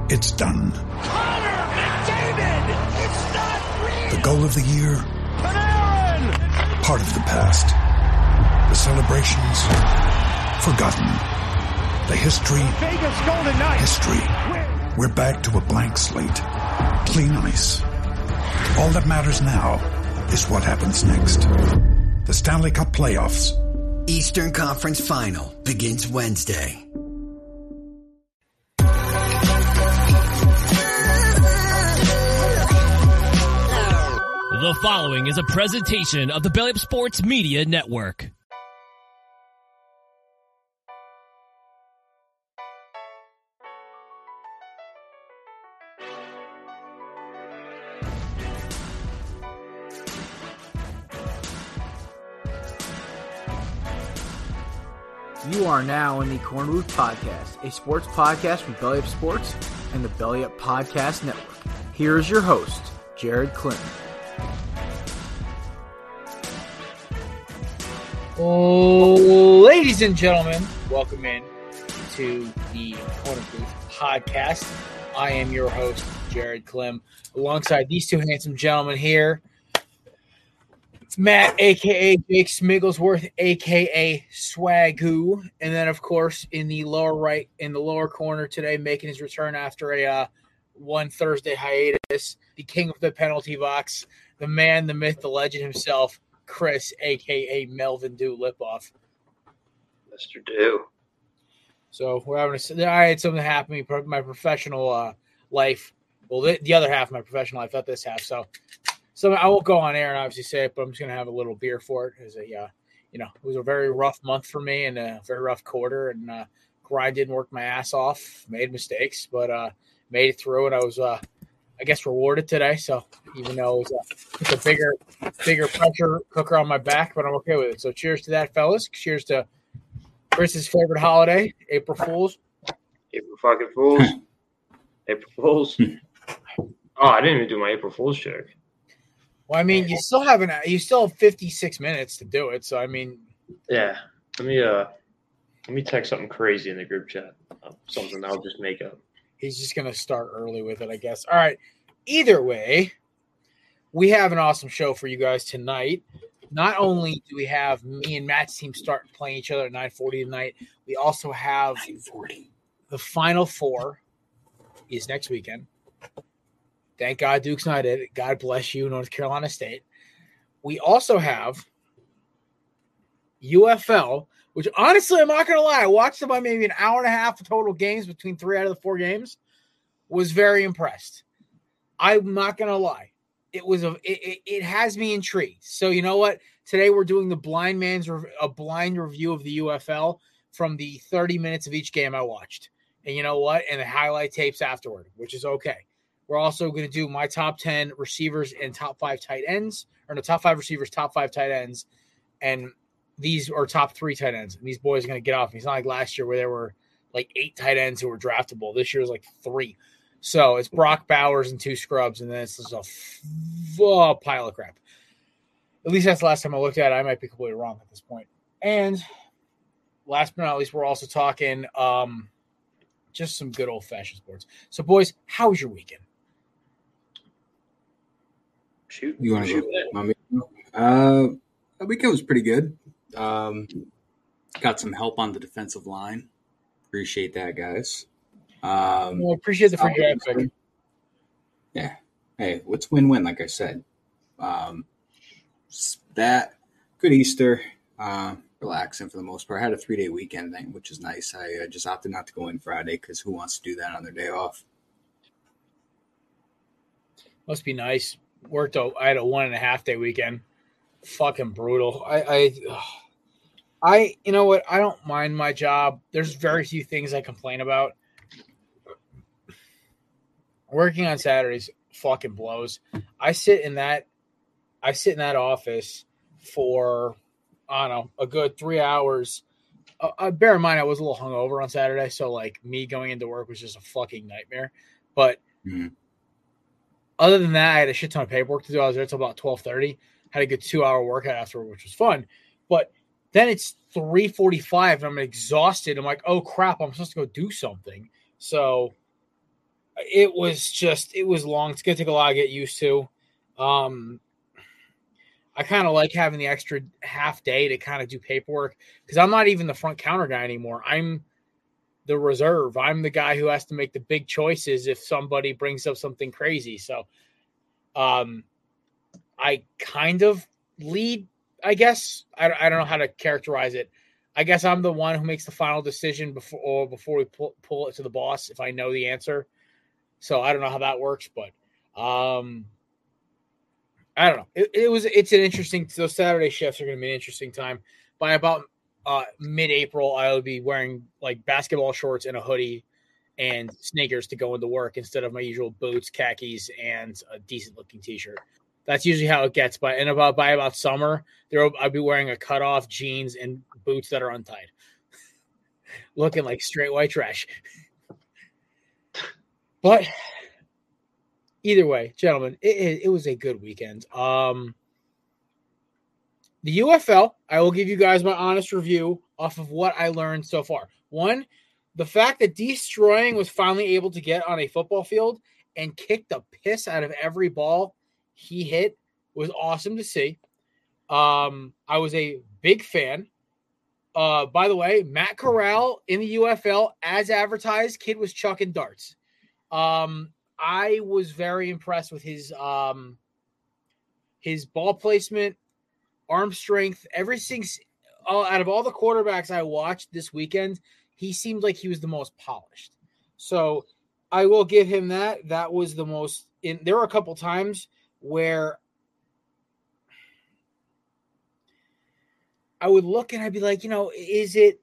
It's done. Connor McDavid! It's not real! The goal of the year? Panarin! Part of the past. The celebrations? Forgotten. The history? Vegas Golden Knights! History. We're back to a blank slate. Clean ice. All that matters now is what happens next. The Stanley Cup Playoffs. Eastern Conference Final begins Wednesday. The following is a presentation of the Belly Up Sports Media Network. You are now in the Corner Booth Podcast, a sports podcast from Belly Up Sports and the Belly Up Podcast Network. Here is your host, Jared Clinton. Ladies and gentlemen, welcome in to the Corner Booth Podcast. I am your host, Jared Klim, alongside these two handsome gentlemen here. It's Matt, a.k.a. Jake Smigglesworth, a.k.a. Swagoo. And then, of course, in the lower corner today, making his return after a one Thursday hiatus, the king of the penalty box, the man, the myth, the legend himself, Chris, a.k.a. Melvin Dew Lipoff. Mr. Dew. So I had something happen to me, my professional life. Well, the other half of my professional life, not this half. So I won't go on air and obviously say it, but I'm just going to have a little beer for it. It was a very rough month for me and a very rough quarter, and grinded and worked my ass off, made mistakes, but made it through, and I was I guess rewarded today. So even though it was a bigger pressure cooker on my back, but I'm okay with it. So cheers to that, fellas. Cheers to Chris's favorite holiday, April Fools. April fucking Fools. April Fools. Oh, I didn't even do my April Fools joke. Well, I mean, you still have 56 minutes to do it. So I mean, yeah. Let me text something crazy in the group chat. Something I'll just make up. He's just going to start early with it, I guess. All right. Either way, we have an awesome show for you guys tonight. Not only do we have me and Matt's team starting playing each other at 9:40 tonight, we also have 9:40. The Final Four is next weekend. Thank God Duke's not it. God bless you, North Carolina State. We also have UFL, which honestly, I'm not going to lie, I watched about maybe an hour and a half of total games between 3 out of the 4 games. Was very impressed. I'm not going to lie. It has me intrigued. So you know what? Today we're doing a blind review of the UFL from the 30 minutes of each game I watched. And you know what? And the highlight tapes afterward, which is okay. We're also going to do my top 10 receivers and top 5 tight ends, or no, top 5 receivers, top 5 tight ends, and these are top 3 tight ends. And these boys are going to get off. It's not like last year where there were like 8 tight ends who were draftable. This year is like 3. So it's Brock Bowers and 2 scrubs, and then it's just a pile of crap. At least that's the last time I looked at it. I might be completely wrong at this point. And last but not least, we're also talking just some good old-fashioned sports. So, boys, how was your weekend? Shoot. You want to go? The weekend was pretty good. Got some help on the defensive line. Appreciate that, guys. Well, appreciate the free draft pick. Yeah. Hey, it's win-win, like I said. That good Easter. Relaxing for the most part. I had a 3-day weekend thing, which is nice. I just opted not to go in Friday because who wants to do that on their day off? Must be nice. I had a 1.5 day weekend. Fucking brutal. You know what? I don't mind my job. There's very few things I complain about. Working on Saturdays fucking blows. I sit in that office for, I don't know, a good 3 hours. Bear in mind, I was a little hungover on Saturday, so like me going into work was just a fucking nightmare. But other than that, I had a shit ton of paperwork to do. I was there until about 12:30. Had a good 2-hour workout afterward, which was fun. But then it's 3:45 and I'm exhausted. I'm like, oh crap, I'm supposed to go do something. So It was long. It's going to take a lot to get used to. I kind of like having the extra half day to kind of do paperwork because I'm not even the front counter guy anymore. I'm the reserve. I'm the guy who has to make the big choices if somebody brings up something crazy. So I kind of lead, I guess. I don't know how to characterize it. I guess I'm the one who makes the final decision before we pull it to the boss if I know the answer. So I don't know how that works, but I don't know. It's an interesting. Those Saturday shifts are going to be an interesting time. By about mid-April, I'll be wearing like basketball shorts and a hoodie and sneakers to go into work instead of my usual boots, khakis, and a decent-looking T-shirt. That's usually how it gets. By about summer, I'll be wearing a cutoff jeans and boots that are untied, looking like straight white trash. But either way, gentlemen, it was a good weekend. The UFL, I will give you guys my honest review off of what I learned so far. One, the fact that Destroying was finally able to get on a football field and kick the piss out of every ball he hit was awesome to see. I was a big fan. By the way, Matt Corral in the UFL, as advertised, kid was chucking darts. I was very impressed with his ball placement, arm strength, everything. Out of all the quarterbacks I watched this weekend, he seemed like he was the most polished. So I will give him that. That was the most. There were a couple times where I would look and I'd be like, is it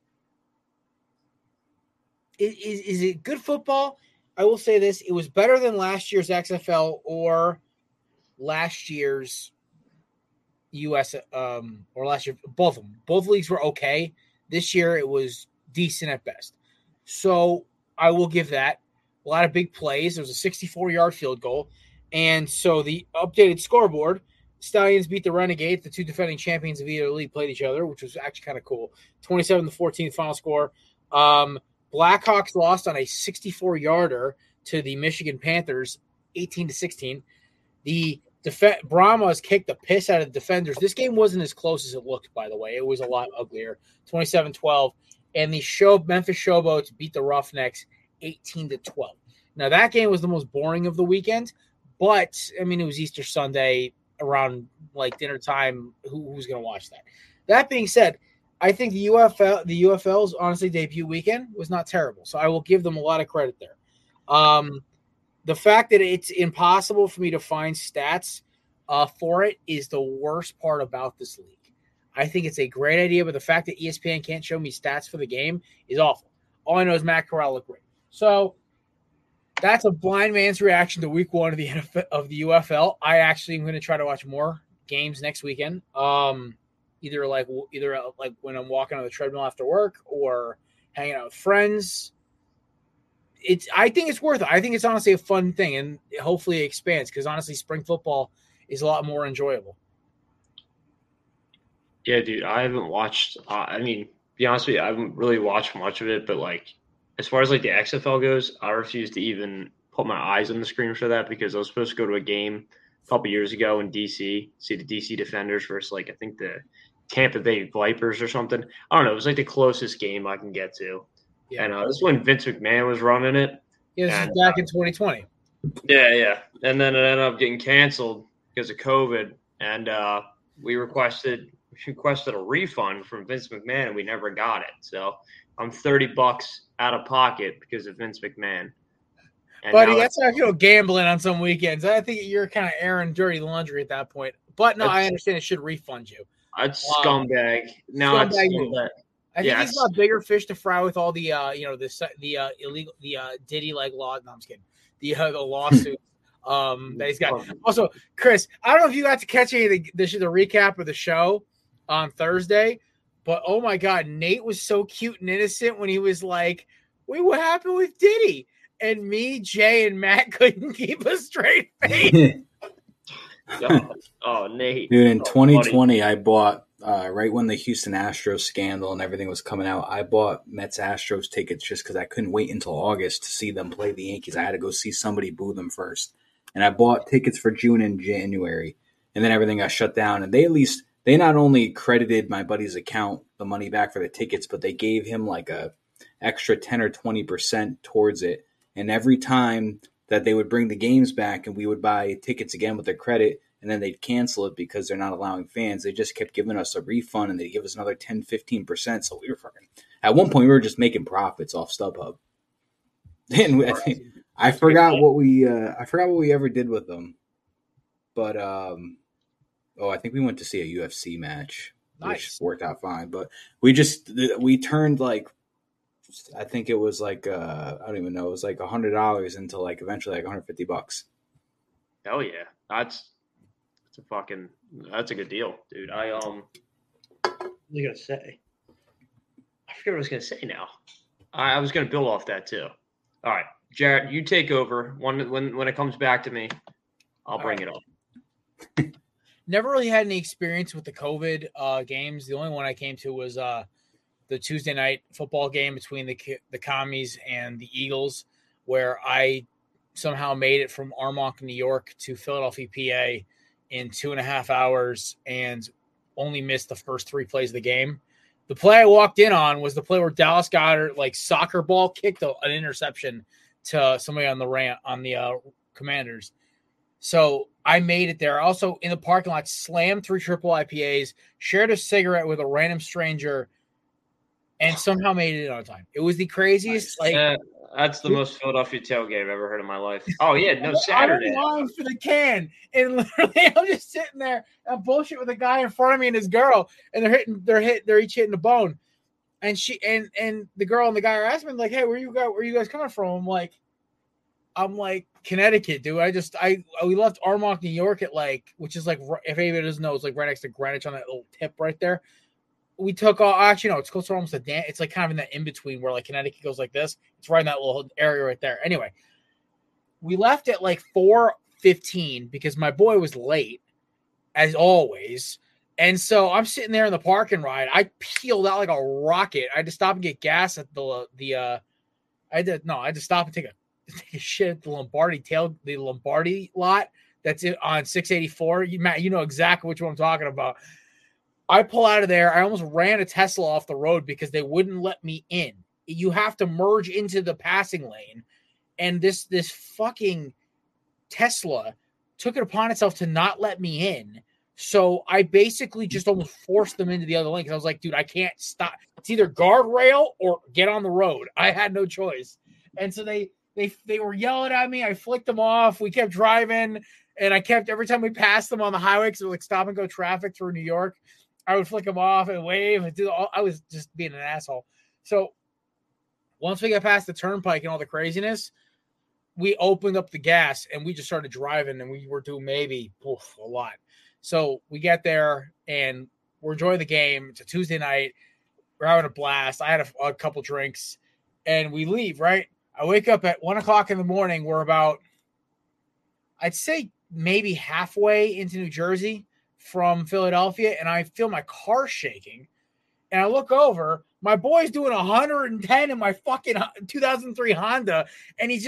good football? I will say this. It was better than last year's XFL or last year's US or last year. Both of them. Both leagues were okay. This year it was decent at best. So I will give that. A lot of big plays. There was a 64-yard field goal. And so the updated scoreboard, Stallions beat the Renegades. The two defending champions of either league played each other, which was actually kind of cool. 27-14 final score. Blackhawks lost on a 64-yarder to the Michigan Panthers, 18-16. The Brahmas kicked the piss out of the defenders. This game wasn't as close as it looked, by the way. It was a lot uglier, 27-12. And the Memphis Showboats beat the Roughnecks 18-12. Now, that game was the most boring of the weekend, but, it was Easter Sunday around, dinner time. Who's going to watch that? That being said, I think the UFL's honestly debut weekend was not terrible, so I will give them a lot of credit there. The fact that it's impossible for me to find stats for it is the worst part about this league. I think it's a great idea, but the fact that ESPN can't show me stats for the game is awful. All I know is Matt Corral looked great. So that's a blind man's reaction to week one of the UFL. I actually am going to try to watch more games next weekend. Either when I'm walking on the treadmill after work or hanging out with friends. I think it's worth it. I think it's honestly a fun thing, and hopefully it expands because honestly, spring football is a lot more enjoyable. Yeah, dude, I haven't watched. Be honest with you, I haven't really watched much of it. But as far as the XFL goes, I refuse to even put my eyes on the screen for that because I was supposed to go to a game a couple years ago in DC, see the DC Defenders versus I think the Tampa Bay Vipers or something. I don't know. It was the closest game I can get to. Yeah. And this is when Vince McMahon was running it. Yeah, this is back in 2020. Yeah. And then it ended up getting canceled because of COVID. And we requested a refund from Vince McMahon, and we never got it. So I'm $30 out of pocket because of Vince McMahon. And buddy, that's how I feel gambling on some weekends. I think you're kind of airing dirty laundry at that point. But no, I understand it should refund you. It's scumbag. No, it's scumbag. I think he's got bigger fish to fry with all the illegal Diddy law. No, I'm just kidding. The lawsuit that he's got. Also, Chris, I don't know if you got to catch any of the recap of the show on Thursday, but oh my God, Nate was so cute and innocent when he was like, "Wait, what happened with Diddy?" And me, Jay, and Matt couldn't keep a straight face. Oh, Nate. Dude, in 2020, I bought right when the Houston Astros scandal and everything was coming out, I bought Mets Astros tickets just because I couldn't wait until August to see them play the Yankees. I had to go see somebody boo them first. And I bought tickets for June and January. And then everything got shut down. And they not only credited my buddy's account the money back for the tickets, but they gave him like a extra 10 or 20% towards it. And every time that they would bring the games back and we would buy tickets again with their credit, and then they'd cancel it because they're not allowing fans, they just kept giving us a refund and they'd give us another 10, 15%. So we were fucking, at one point we were just making profits off StubHub. And I forgot what we ever did with them. But, I think we went to see a UFC match, which worked out fine. But we turned like, I think it was like, I don't even know, it was like $100 into like eventually like $150. Hell yeah. That's a good deal, dude. What was I gonna say? I forget what I was gonna say now. I was gonna build off that too. All right, Jarrett, you take over. When it comes back to me, I'll bring it up. Never really had any experience with the COVID games. The only one I came to was the Tuesday night football game between the Commies and the Eagles, where I somehow made it from Armonk, New York to Philadelphia, PA in 2.5 hours and only missed the first 3 plays of the game. The play I walked in on was the play where Dallas Goedert, like soccer ball, kicked an interception to somebody on the Commanders. So I made it there. Also in the parking lot, slammed 3 triple IPAs, shared a cigarette with a random stranger, and somehow made it on time. It was the craziest. That's the most Philadelphia tailgate I've ever heard in my life. Oh yeah, no, Saturday. I'm lying for the can, and literally I'm just sitting there and bullshit with a guy in front of me and his girl, and they're each hitting the bone, and she and the girl and the guy are asking me like, "Hey, where you guys coming from?" I'm like Connecticut, dude. We left Armonk, New York at which is like, if anybody doesn't know, it's like right next to Greenwich on that little tip right there. We took off. Actually, no, it's close to almost it's like kind of in that in between where like Connecticut goes like this. It's right in that little area right there. Anyway, we left at like 4:15 because my boy was late, as always. And so I'm sitting there in the parking ride. I peeled out like a rocket. I had to stop and get gas at I had to stop and take a shit at the Lombardi lot that's on 684. Matt, you know exactly which one I'm talking about. I pull out of there. I almost ran a Tesla off the road because they wouldn't let me in. You have to merge into the passing lane. And this fucking Tesla took it upon itself to not let me in. So I basically just almost forced them into the other lane because I was like, dude, I can't stop. It's either guardrail or get on the road. I had no choice. And so they were yelling at me. I flicked them off. We kept driving. And every time we passed them on the highway, because it was like stop and go traffic through New York, I would flick them off and wave and I was just being an asshole. So once we got past the turnpike and all the craziness, we opened up the gas and we just started driving, and we were doing maybe a lot. So we get there and we're enjoying the game. It's a Tuesday night. We're having a blast. I had a couple drinks and we leave, right? I wake up at 1:00 in the morning. We're about, I'd say maybe halfway into New Jersey from Philadelphia, and I feel my car shaking, and I look over, my boy's doing 110 in my fucking 2003 Honda, and it's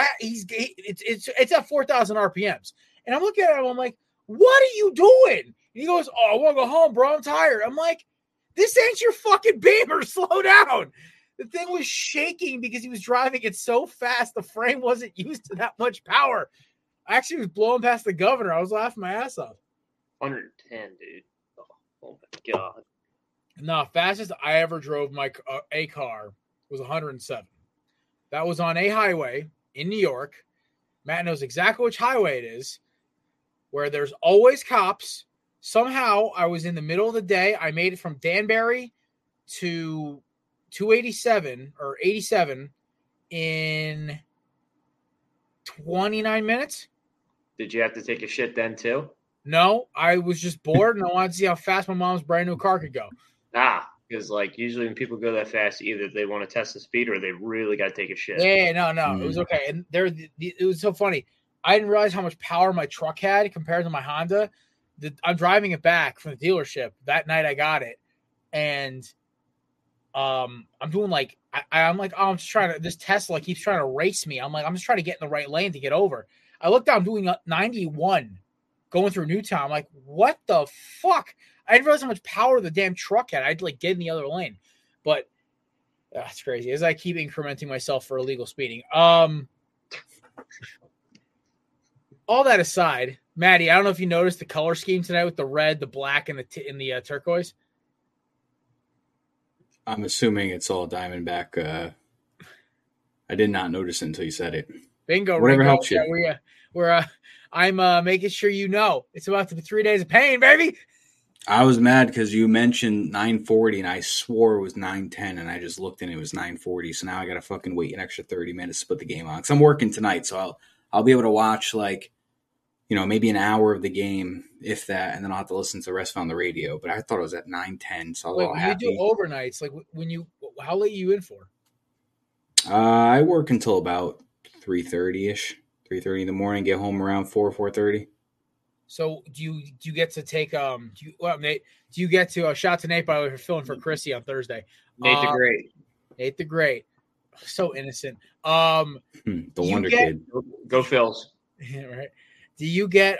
at 4,000 RPMs, and I'm looking at him, I'm like, what are you doing? And he goes, oh, I want to go home, bro, I'm tired. I'm like, this ain't your fucking Beamer, slow down. The thing was shaking because he was driving it so fast, the frame wasn't used to that much power. I actually was blowing past the governor. I was laughing my ass off. 110, dude. Oh my God. No, fastest I ever drove a car was 107. That was on a highway in New York. Matt knows exactly which highway it is, where there's always cops. Somehow I was in the middle of the day. I made it from Danbury to 287 or 87 in 29 minutes. Did you have to take a shit then too? No, I was just bored and I wanted to see how fast my mom's brand new car could go. Because like usually when people go that fast, either they want to test the speed or they really got to take a shit. Yeah, no, it was okay. And it was so funny. I didn't realize how much power my truck had compared to my Honda. I'm driving it back from the dealership. That night I got it. And I'm doing like, I'm like, oh, I'm just trying to, this Tesla keeps trying to race me. I'm like, I'm just trying to get in the right lane to get over. I look down, I'm doing 91 going through Newtown. I'm like, what the fuck? I didn't realize how much power the damn truck had. I'd like get in the other lane. But that's crazy. As I keep incrementing myself for illegal speeding. All that aside, Maddie, I don't know if you noticed the color scheme tonight with the red, the black, and the turquoise. I'm assuming it's all Diamondback. I did not notice it until you said it. Bingo. Whatever Ringo. helps you. I'm making sure you know it's about to be 3 days of pain, baby. I was mad because you mentioned 9:40 and I swore it was 9:10 and I just looked and it was 9:40. So now I got to fucking wait an extra 30 minutes to put the game on. Because I'm working tonight, so I'll be able to watch maybe an hour of the game, if that, and then I'll have to listen to the rest on the radio. But I thought it was at 9:10, so I was all happy. You do overnights, like how late are you in for? I work until about 3:30ish, 3:30 in the morning. Get home around 4:30. So do you get to take Nate? Do you get to shout to Nate by the way for filling for Chrissy on Thursday? Nate the Great, so innocent. The Wonder Kid. Go Phils. Right. Do you get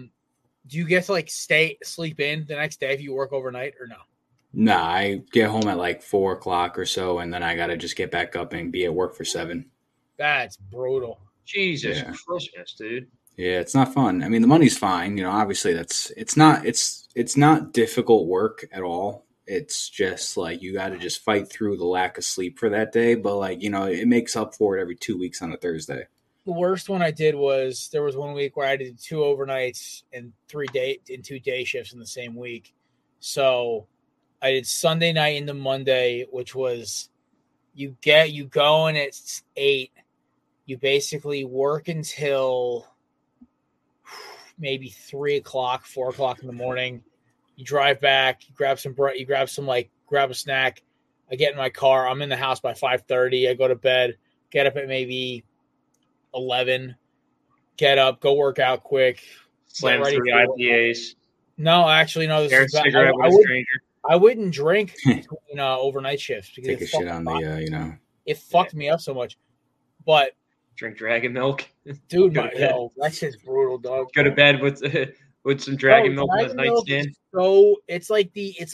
to like sleep in the next day if you work overnight or no? Nah, I get home at like 4 o'clock or so, and then I gotta just get back up and be at work for 7. That's brutal. Jesus Christmas, dude. Yeah, it's not fun. I mean, the money's fine. Obviously it's not difficult work at all. It's just like you got to just fight through the lack of sleep for that day. But it makes up for it every 2 weeks on a Thursday. The worst one I did was there was 1 week where I did 2 overnights and 2 day shifts in the same week. So I did Sunday night into Monday, which was you go and it's 8. You basically work until maybe 3 o'clock, 4 o'clock in the morning. You drive back, you grab a snack. I get in my car. I'm in the house by 5:30. I go to bed, get up at maybe 11, get up, go work out quick. Slam 3 IPAs. No, actually, no. I wouldn't drink between overnight shifts because take a shit on the it fucked me up so much. But drink dragon milk, dude. That shit's brutal, dog. Go to bed with some dragon milk on his nightstand. So it's like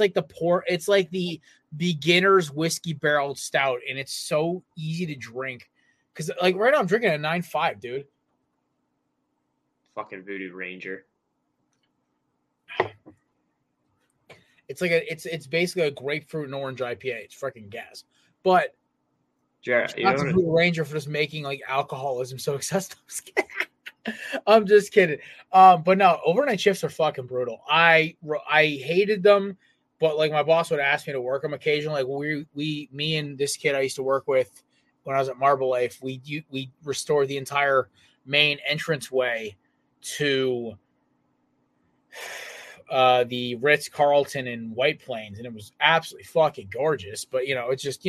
the beginner's whiskey barreled stout, and it's so easy to drink. Because like right now I'm drinking a 9.5, dude. Fucking Voodoo Ranger. It's like it's basically a grapefruit and orange IPA. It's freaking gas. But Jared, not the Voodoo Ranger for just making like alcoholism so accessible. I'm just kidding. But no, overnight shifts are fucking brutal. I hated them, but like my boss would ask me to work them occasionally. Like me and this kid I used to work with when I was at Marble Life, we restored the entire main entranceway to the Ritz Carlton in White Plains, and it was absolutely fucking gorgeous. But it's just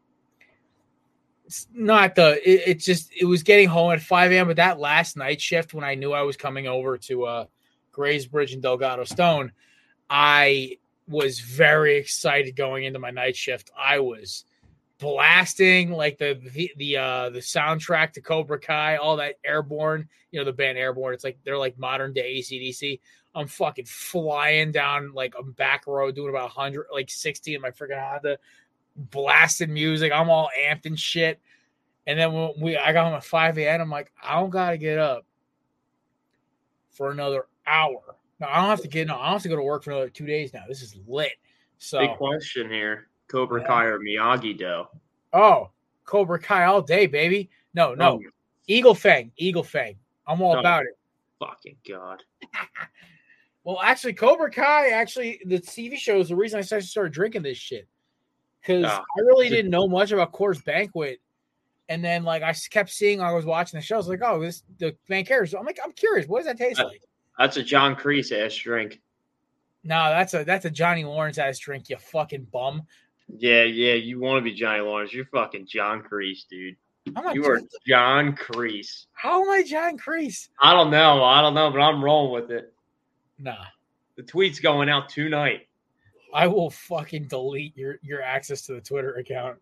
it's not it was getting home at 5 a.m. But that last night shift when I knew I was coming over to Grays Bridge and Delgado Stone, I was very excited going into my night shift. I was blasting like the soundtrack to Cobra Kai, all that Airborne, the band Airborne. It's like they're like modern day AC/DC. I'm fucking flying down like a back road doing about 100, like 60 in my freaking Honda, blasting music. I'm all amped and shit. And then when I got home at 5 a.m., I'm like, I don't gotta get up for another hour. No, I don't have to go to work for another 2 days now. This is lit. So big question here. Cobra Kai or Miyagi-Do? Oh, Cobra Kai all day, baby. No. Oh. Eagle Fang. I'm all about it. Fucking God. Well, actually, Cobra Kai, the TV show is the reason I started drinking this shit. Because I really didn't know much about Coors Banquet. And then, like, I kept seeing, I was watching the show. I was like, oh, the main character. I'm like, I'm curious. What does that taste like? That's a John Kreese-ass drink. No, that's a Johnny Lawrence-ass drink, you fucking bum. Yeah, you want to be Johnny Lawrence. You're fucking John Kreese, dude. You are John Kreese. How am I John Kreese? I don't know, but I'm rolling with it. Nah. The tweet's going out tonight. I will fucking delete your access to the Twitter account.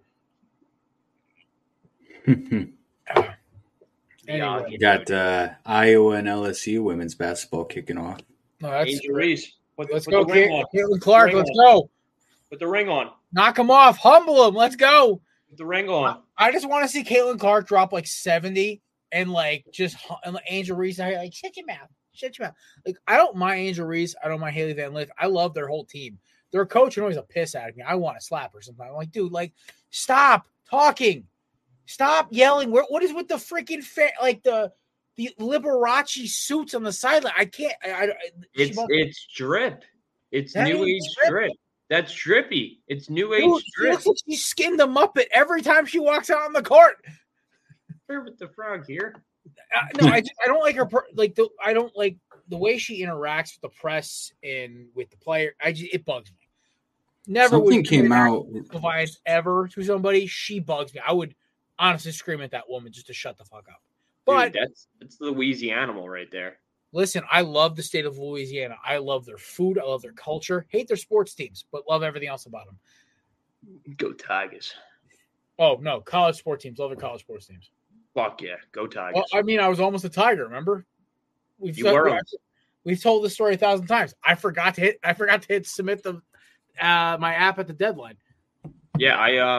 Anyway. You got Iowa and LSU women's basketball kicking off. No, that's Angel Reese. Let's put go, the ring on. Caitlin Clark. Ring Let's on. go. Put the ring on. Knock him off. Humble him. Let's go. Put the ring on. I just want to see Caitlin Clark drop like 70 and like just and Angel Reese. Like, shut your mouth. Shut your mouth. Like, I don't mind Angel Reese. I don't mind Haley Van Lith. I love their whole team. Their coach is always a piss out of me. I want to slap her sometimes. I'm like, dude, like, stop talking. Stop yelling. What is with the freaking like the Liberace suits on the sideline? I can't. It's drip. It's That new ain't age drip. That's drippy. It's new age Dude, she drip. looks like she skinned a Muppet every time she walks out on the court. With the frog here. No, I don't like her. I don't like the way she interacts with the press and with the player. It bugs me. Never Something came out advice ever to somebody. She bugs me. I would honestly scream at that woman just to shut the fuck up. But dude, that's the Louisiana animal right there. Listen, I love the state of Louisiana. I love their food. I love their culture. Hate their sports teams, but love everything else about them. Go Tigers. Oh no, college sport teams. Love their college sports teams. Fuck yeah, go Tigers. Well, I mean, I was almost a Tiger. Remember? We've told this story 1,000 times. I forgot to hit submit the my app at the deadline. Yeah,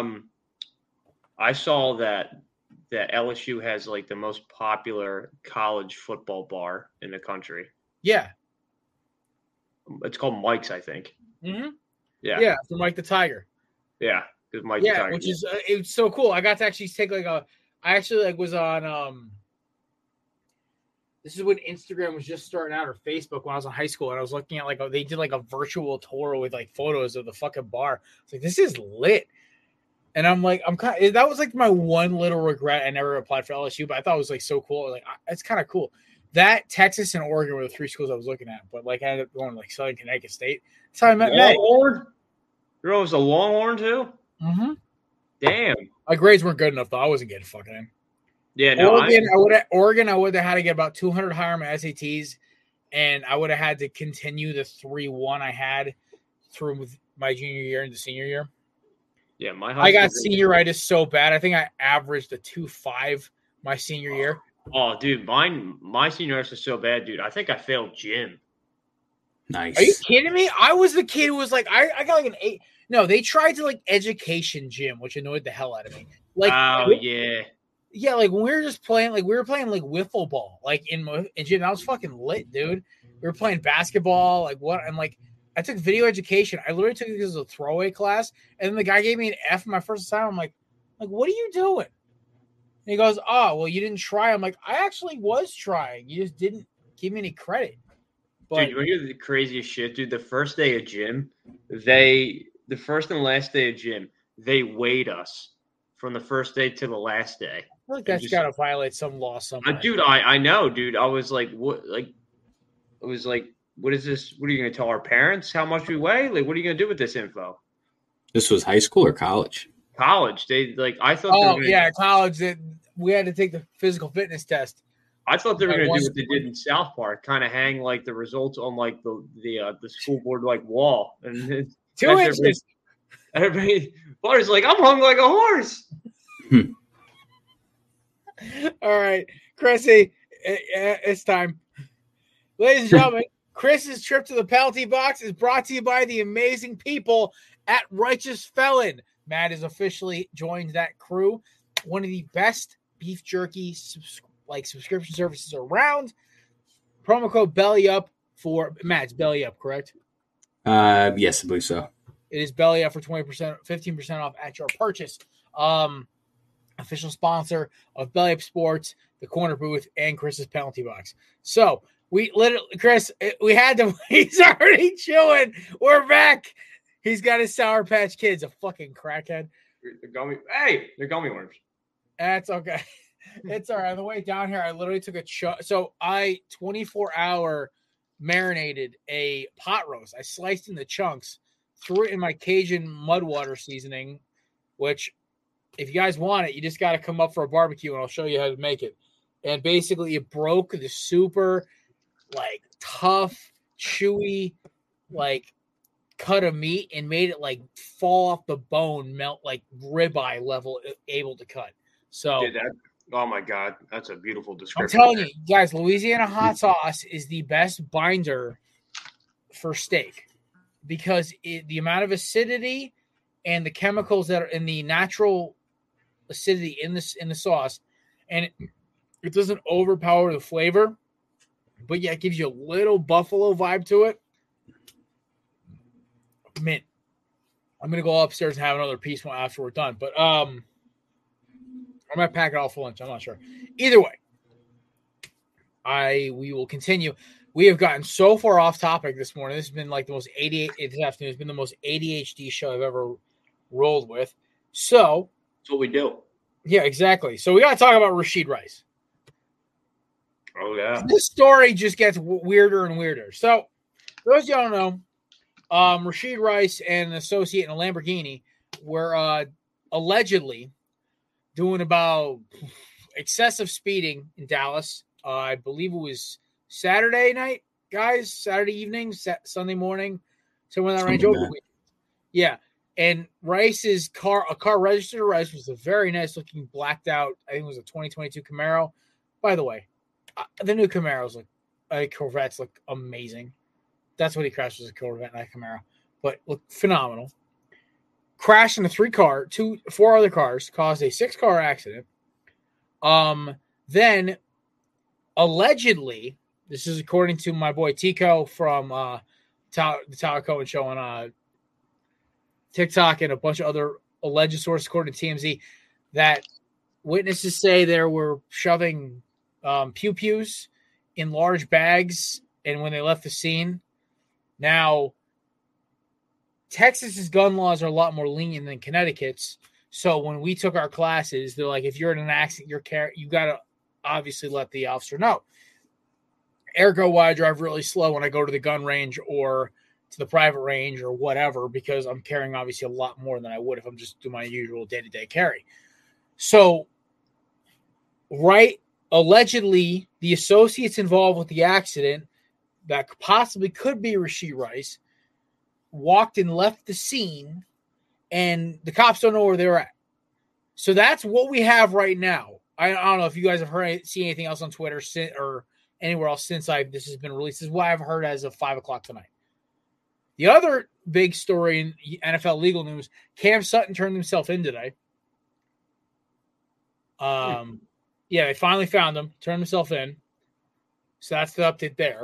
I saw that LSU has like the most popular college football bar in the country. Yeah, it's called Mike's, I think. Mm-hmm. Yeah, for Mike the Tiger. Yeah, because Mike the Tiger. Which is it's so cool. I got to actually take I actually was on this is when Instagram was just starting out, or Facebook when I was in high school, and I was looking at they did like a virtual tour with like photos of the fucking bar. It's like, this is lit. And I'm like, that was like my one little regret. I never applied for LSU, but I thought it was like so cool. Like, it's kind of cool. That Texas and Oregon were the three schools I was looking at, but like I ended up going to like Southern Connecticut State. That's how I met Meg. Longhorn? Your was a Longhorn too? Mm-hmm. Damn. My grades weren't good enough though. I wasn't getting fucking in. Yeah, no. Oregon, I would have had to get about 200 higher on my SATs, and I would have had to continue the 3.1 I had through my junior year and the senior year. Yeah, I got senioritis so bad. I think I averaged a 2.5 my senior year. Oh, dude, my senioritis is so bad, dude. I think I failed gym. Nice. Are you kidding me? I was the kid who was like, I got like an 8. No, they tried to like education gym, which annoyed the hell out of me. Like, yeah. Yeah, like when we were just playing, like we were playing like wiffle ball, like in gym. That was fucking lit, dude. We were playing basketball, like what? I'm like, I took video education. I literally took it as a throwaway class, and then the guy gave me an F my first assignment. I'm like, what are you doing? And he goes, oh, well, you didn't try. I'm like, I actually was trying. You just didn't give me any credit. But, dude, you want to hear the craziest shit, dude? The first day of gym, the first and last day of gym, they weighed us from the first day to the last day. I feel like that's got to violate some law somewhere. Dude, I know, dude. I was like, what? Like, I was like, what is this? What are you going to tell our parents how much we weigh? Like, what are you going to do with this info? This was high school or college? College. They like. I thought. College. That we had to take the physical fitness test. I thought they were going to do what they did in South Park, kind of hang like the results on like the school board like wall, and 2 inches. Everybody, Butter's like, I'm hung like a horse. All right, Chrissy, it's time. Ladies and gentlemen, Chris's trip to the penalty box is brought to you by the amazing people at Righteous Felon. Matt has officially joined that crew. One of the best beef jerky subscription services around. Promo code BELLYUP for Matt's Belly Up, correct? Yes, I believe so. It is Belly Up for 20%, 15% off at your purchase. Official sponsor of Belly Up Sports, the Corner Booth, and Chris's Penalty Box. So we literally, Chris, we had to. He's already chewing. We're back. He's got his Sour Patch Kids, a fucking crackhead. They're gummy worms. That's okay. It's all right. On the way down here, I literally took a so I 24-hour marinated a pot roast. I sliced into chunks, threw it in my Cajun mud water seasoning, which if you guys want it, you just got to come up for a barbecue and I'll show you how to make it. And basically it broke the super like tough, chewy like cut of meat and made it like fall off the bone, melt like ribeye level, able to cut. So Dude, oh my God, that's a beautiful I'm description. telling you guys, Louisiana hot sauce is the best binder for steak because the amount of acidity and the chemicals that are in the natural acidity in the sauce, and it doesn't overpower the flavor, but yeah, it gives you a little buffalo vibe to it. Man, I'm gonna go upstairs and have another piece after we're done. But I might pack it all for lunch. I'm not sure. Either way, we will continue. We have gotten so far off topic this morning. This has been like the most this afternoon has been the most ADHD show I've ever rolled with. So that's what we do. Yeah, exactly. So we got to talk about Rashid Rice. Oh yeah, this story just gets weirder and weirder. So for those of you who don't know, Rashid Rice and an associate in a Lamborghini were allegedly doing about excessive speeding in Dallas. I believe it was Saturday night, guys, Saturday evening, Sunday morning, somewhere in that range. Yeah. And Rice's car, a car registered to Rice, was a very nice looking blacked out, I think it was a 2022 Camaro. By the way, the new Camaros Corvettes look amazing. That's what he crashed, was a Corvette, not a Camaro. But look phenomenal. Crashed into four other cars, caused a 6-car accident. Then allegedly, this is according to my boy Tico from the Tyler Cohen show on TikTok and a bunch of other alleged sources according to TMZ, that witnesses say there were shoving pew-pews in large bags and when they left the scene. Now, Texas's gun laws are a lot more lenient than Connecticut's. So when we took our classes, they're like, if you're in an accident, you got to obviously let the officer know. Ergo, why I drive really slow when I go to the gun range or to the private range or whatever, because I'm carrying obviously a lot more than I would if I'm just doing my usual day-to-day carry. So, allegedly, the associates involved with the accident that possibly could be Rashid Rice walked and left the scene, and the cops don't know where they're at. So that's what we have right now. I don't know if you guys have seen anything else on Twitter or anywhere else since this has been released. This is what I've heard as of 5 o'clock tonight. The other big story in NFL legal news, Cam Sutton turned himself in today. Yeah, they finally found him, turned himself in. So that's the update there.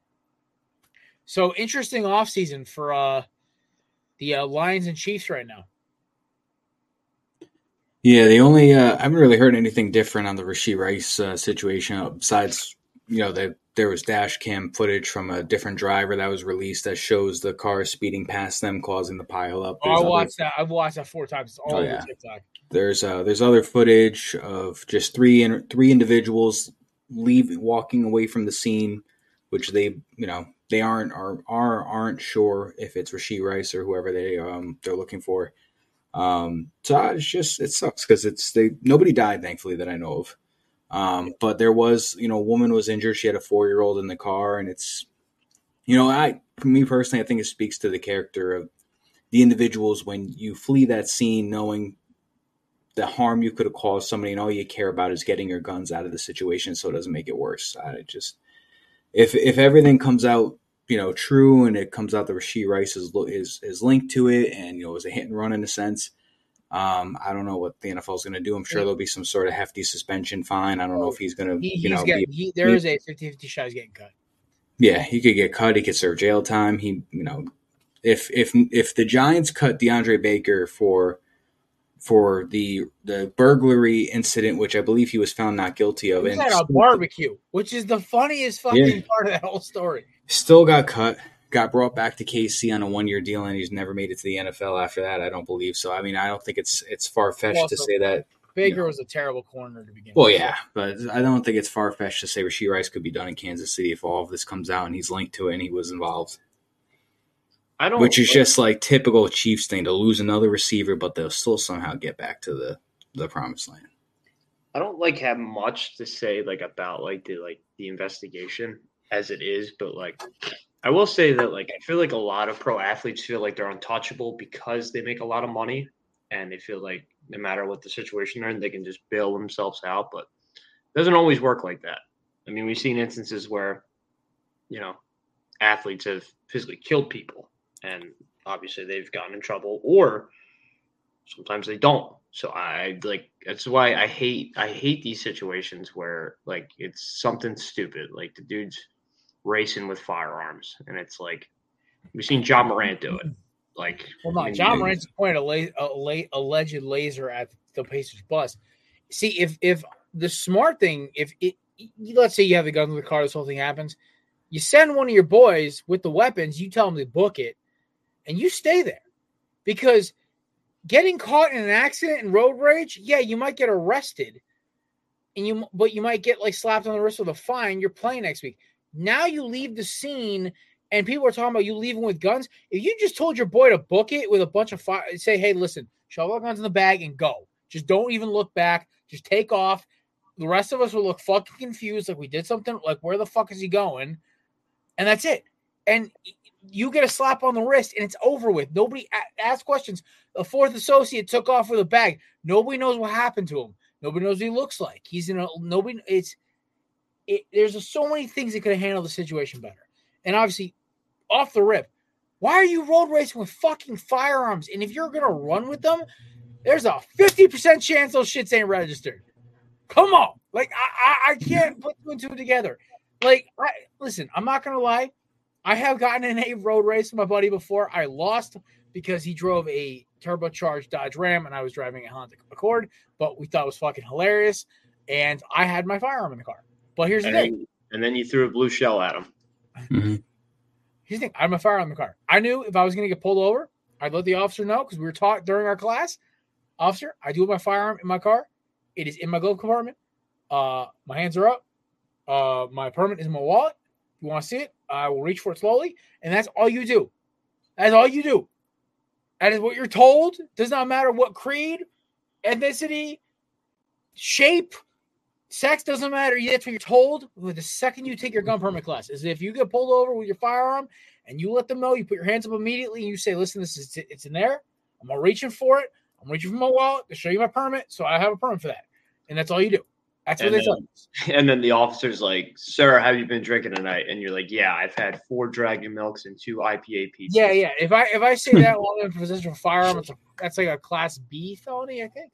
So interesting offseason for the Lions and Chiefs right now. Yeah, the only I haven't really heard anything different on the Rashid Rice situation besides, there was dash cam footage from a different driver that was released that shows the car speeding past them, causing the pile up. I watched that. I've watched that 4 times. It's all over TikTok. There's other footage of just three individuals walking away from the scene, which they aren't sure if it's Rashid Rice or whoever they're looking for. So it sucks because nobody died, thankfully, that I know of. But there was, a woman was injured. She had a 4-year-old in the car, and it's, for me personally, I think it speaks to the character of the individuals when you flee that scene, knowing the harm you could have caused somebody, and all you care about is getting your guns out of the situation, so it doesn't make it worse. If everything comes out, true, and it comes out that Rashid Rice is linked to it, and it was a hit and run in a sense. I don't know what the NFL is going to do. I'm sure there'll be some sort of hefty suspension fine. I don't know if he's going to. There is a 50-50 shot he's getting cut. Yeah, he could get cut. He could serve jail time. If the Giants cut DeAndre Baker for the burglary incident, which I believe he was found not guilty of, and at a barbecue, which is the funniest fucking part of that whole story. Still got cut. Got brought back to KC on a 1-year deal, and he's never made it to the NFL after that. I don't believe so. I mean, I don't think it's far-fetched to say that Baker was a terrible corner to begin with. Well, yeah, but I don't think it's far-fetched to say Rashid Rice could be done in Kansas City if all of this comes out and he's linked to it and he was involved. Which is just like typical Chiefs thing, to lose another receiver, but they'll still somehow get back to the promised land. I don't have much to say about the investigation as it is, but I will say that, like, I feel like a lot of pro athletes feel like they're untouchable because they make a lot of money, and they feel like no matter what the situation they're in, they can just bail themselves out. But it doesn't always work like that. I mean, we've seen instances where, athletes have physically killed people, and obviously they've gotten in trouble, or sometimes they don't. So that's why I hate these situations where, like, it's something stupid, like the dude's racing with firearms, and it's like we've seen John Morant do it. Like, well, no, John Morant's pointed a alleged laser at the Pacers bus. See, if the smart thing, let's say you have the gun in the car, this whole thing happens, you send one of your boys with the weapons, you tell them to book it, and you stay there, because getting caught in an accident and road rage, yeah, you might get arrested, but you might get like slapped on the wrist with a fine. You're playing next week. Now you leave the scene, and people are talking about you leaving with guns. If you just told your boy to book it with a bunch of fire, say, hey, listen, shove all guns in the bag and go. Just don't even look back. Just take off. The rest of us will look fucking confused, like we did something, like where the fuck is he going? And that's it. And you get a slap on the wrist, and it's over with. Nobody asks questions. A fourth associate took off with a bag. Nobody knows what happened to him. Nobody knows what he looks like. There's so many things that could have handled the situation better. And obviously, off the rip, why are you road racing with fucking firearms? And if you're going to run with them, there's a 50% chance those shits ain't registered. Come on. Like, I can't put two and two together. Like, listen, I'm not going to lie. I have gotten in a road race with my buddy before. I lost because he drove a turbocharged Dodge Ram and I was driving a Honda Accord, but we thought it was fucking hilarious. And I had my firearm in the car. But here's the thing. And then you threw a blue shell at him. Mm-hmm. Here's the thing. I had my firearm in the car. I knew if I was going to get pulled over, I'd let the officer know, because we were taught during our class. Officer, I do have my firearm in my car. It is in my glove compartment. My hands are up. My permit is in my wallet. If you want to see it, I will reach for it slowly. And that's all you do. That's all you do. That is what you're told. Does not matter what creed, ethnicity, shape, sex, doesn't matter. That's what you're told. The second you take your gun permit class is if you get pulled over with your firearm and you let them know, you put your hands up immediately and you say, listen, it's in there. I'm not reaching for it. I'm reaching for my wallet to show you my permit. So I have a permit for that. And that's all you do. That's what they tell you. And then the officer's like, sir, have you been drinking tonight? And you're like, yeah, I've had 4 Dragon Milks and 2 IPA pizzas. Yeah. If I say that while I'm in possession of a firearm, that's like a Class B felony, I think.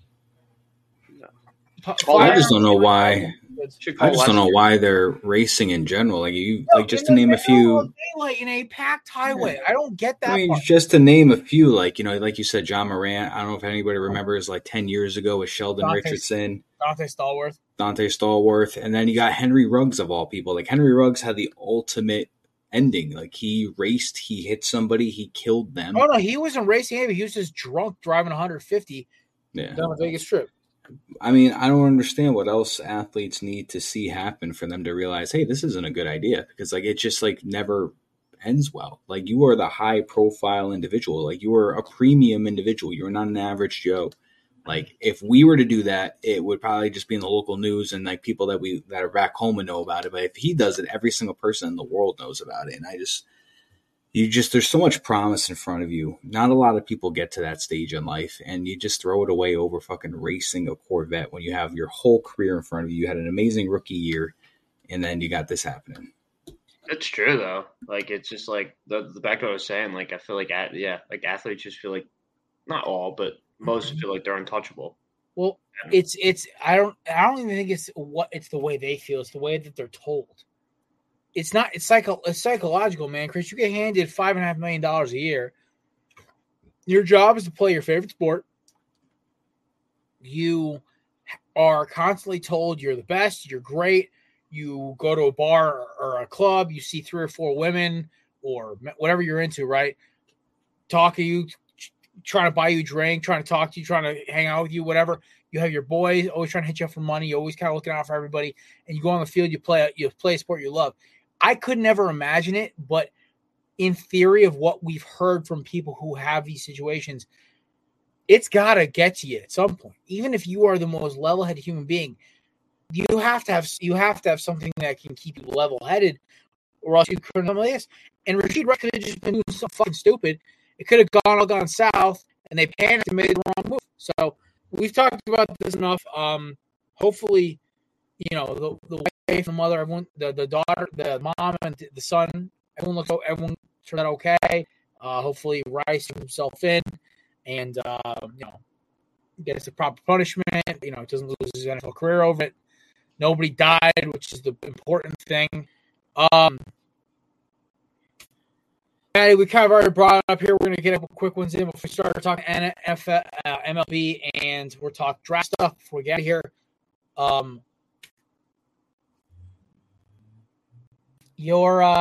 I just don't know why. I just don't know why they're racing in general. Just to name a few. Daylight in a packed highway. I don't get that. I mean, just to name a few, like you said, John Morant. I don't know if anybody remembers, like 10 years ago with Sheldon Richardson, Dante Stallworth, and then you got Henry Ruggs of all people. Like Henry Ruggs had the ultimate ending. Like he raced, he hit somebody, he killed them. Oh no, he wasn't racing. He was just drunk driving 150 down the Vegas Strip. I mean, I don't understand what else athletes need to see happen for them to realize, hey, this isn't a good idea, because like it just like never ends well. Like you are the high profile individual, like you are a premium individual. You're not an average Joe. Like if we were to do that, it would probably just be in the local news and like people that are back home would know about it. But if he does it, every single person in the world knows about it. And there's so much promise in front of you. Not a lot of people get to that stage in life, and you just throw it away over fucking racing a Corvette when you have your whole career in front of you. You had an amazing rookie year, and then you got this happening. It's true though. Like it's just like the back of what I was saying. Like I feel like athletes just feel like, not all, but most feel like they're untouchable. Well, it's I don't even think it's the way they feel. It's the way that they're told. It's not. It's psychological, man. Chris, you get handed $5.5 million a year. Your job is to play your favorite sport. You are constantly told you're the best. You're great. You go to a bar or a club. You see 3 or 4 women or whatever you're into, right? Talk to you, trying to buy you a drink, trying to talk to you, trying to hang out with you, whatever. You have your boys always trying to hit you up for money. You're always kind of looking out for everybody. And you go on the field. You play a sport you love. I could never imagine it, but in theory of what we've heard from people who have these situations, it's got to get to you at some point. Even if you are the most level-headed human being, you have to have something that can keep you level-headed or else you couldn't have this. And Rashid Rice could have just been doing something fucking stupid. It could have all gone south, and they panicked and made the wrong move. So we've talked about this enough. Hopefully, the wife, the mother, everyone, the daughter, the mom, and the son, everyone turned out okay. Hopefully, Rice took himself in and gets the proper punishment. Doesn't lose his NFL career over it. Nobody died, which is the important thing. Maddie, we kind of already brought it up here. We're going to get a quick ones in before we start talking NFL, MLB, and we'll talk draft stuff before we get out of here. Your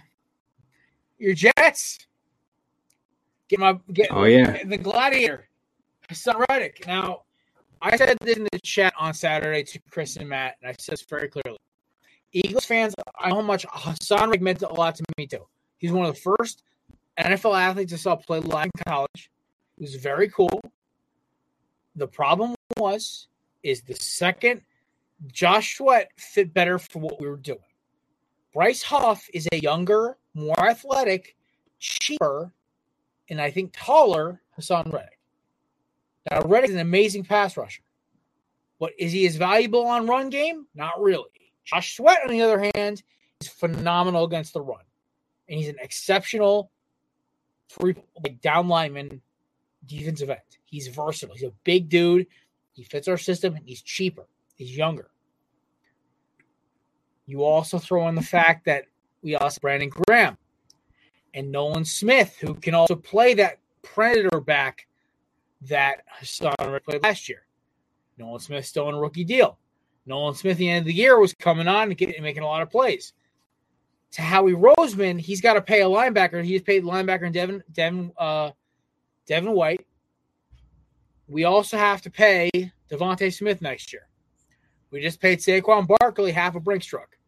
Jets. Get the Gladiator, Hassan Reddick. Now, I said this in the chat on Saturday to Chris and Matt, and I said this very clearly. Eagles fans, I know how much Hassan Reddick meant a lot to me too. He's one of the first NFL athletes I saw play live in college. He was very cool. The problem is the second Josh Sweat fit better for what we were doing. Bryce Huff is a younger, more athletic, cheaper, and I think taller Hassan Reddick. Now, Reddick is an amazing pass rusher. But is he as valuable on run game? Not really. Josh Sweat, on the other hand, is phenomenal against the run. And he's an exceptional down lineman defensive end. He's versatile. He's a big dude. He fits our system, and he's cheaper. He's younger. You also throw in the fact that we lost Brandon Graham and Nolan Smith, who can also play that predator back that Hassan Reddick played last year. Nolan Smith still on a rookie deal. Nolan Smith at the end of the year was coming on and making a lot of plays. To Howie Roseman, he's got to pay a linebacker. He just paid linebacker Devin White. We also have to pay Devontae Smith next year. We just paid Saquon Barkley half a Brinks truck.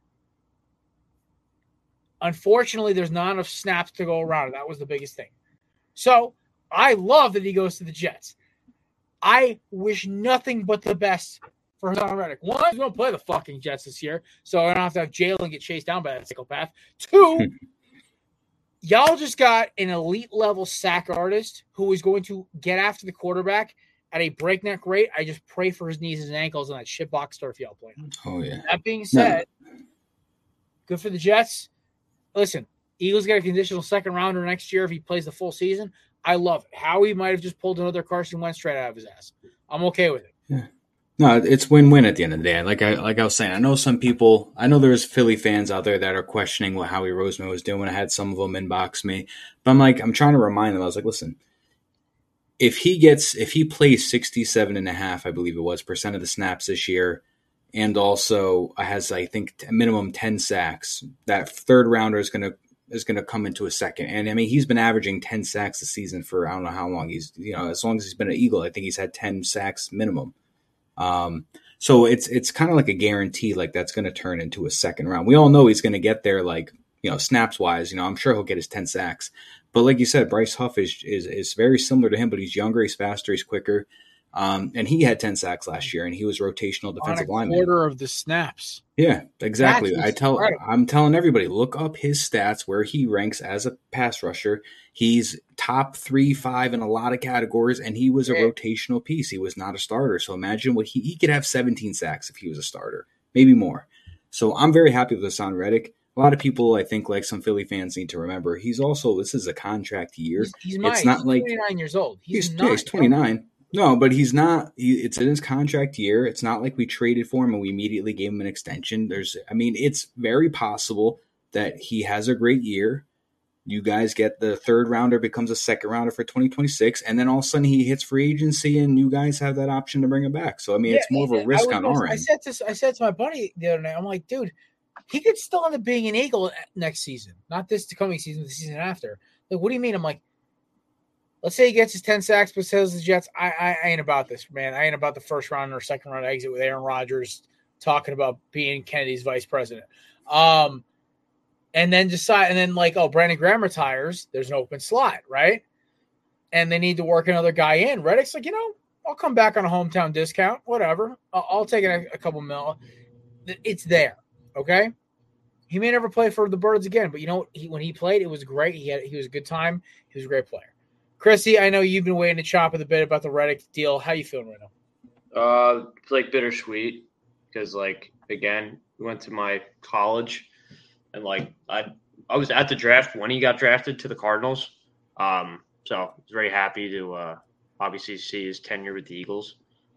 Unfortunately, there's not enough snaps to go around. That was the biggest thing. So I love that he goes to the Jets. I wish nothing but the best for Hassan Reddick. One, he's going to play the fucking Jets this year, so I don't have to have Jalen get chased down by that psychopath. Two, y'all just got an elite level sack artist who is going to get after the quarterback at a breakneck rate. I just pray for his knees and ankles on that shitbox turf y'all playing. Oh, yeah. That being said, good for the Jets. Listen, Eagles get a conditional second rounder next year if he plays the full season. I love it. Howie might have just pulled another Carson Wentz straight out of his ass. I'm okay with it. Yeah. No, it's win-win at the end of the day. Like I was saying, I know there's Philly fans out there that are questioning what Howie Roseman was doing. I had some of them inbox me. But I'm trying to remind them. I was like, listen, if he plays 67.5%, I believe it was, percent of the snaps this year, and also has, I think, a minimum 10 sacks, that third rounder is going to come into a second. And I mean, he's been averaging 10 sacks a season for I don't know how long. He's, as long as he's been an Eagle, I think he's had 10 sacks minimum. So it's kind of like a guarantee, like that's going to turn into a second round. We all know he's going to get there, like, snaps wise, I'm sure he'll get his 10 sacks, but like you said, Bryce Huff is very similar to him, but he's younger, he's faster, he's quicker. And he had 10 sacks last year and he was rotational defensive lineman. Quarter of the snaps. Yeah, exactly. I'm telling everybody, look up his stats where he ranks as a pass rusher. He's top 3-5 in a lot of categories, and he was a rotational piece. He was not a starter. So imagine what he could have 17 sacks if he was a starter, maybe more. So I'm very happy with Hassan Reddick. A lot of people, I think, like some Philly fans, need to remember this is a contract year. He's 29 years old. He's 29. No, but he's not. It's in his contract year. It's not like we traded for him and we immediately gave him an extension. It's very possible that he has a great year. You guys get the third rounder, becomes a second rounder for 2026, and then all of a sudden he hits free agency and you guys have that option to bring him back. So, it's more of a risk on our end. I said to my buddy the other night, I'm like, dude, he could still end up being an Eagle next season. Not this coming season, the season after. Like, what do you mean? I'm like, let's say he gets his 10 sacks, but says the Jets, I ain't about this, man. I ain't about the first round or second round exit with Aaron Rodgers talking about being Kennedy's vice president. And then Brandon Graham retires. There's an open slot, right? And they need to work another guy in. Reddick's like, I'll come back on a hometown discount, whatever. I'll take a couple mil. It's there, okay? He may never play for the Birds again, but you know, when he played, it was great. He was a good time. He was a great player. Chrissy, I know you've been waiting to chop with a bit about the Redick deal. How you feeling right now? It's like bittersweet because, like, again, we went to my college, and like I was at the draft when he got drafted to the Cardinals. So I was very happy to obviously see his tenure with the Eagles.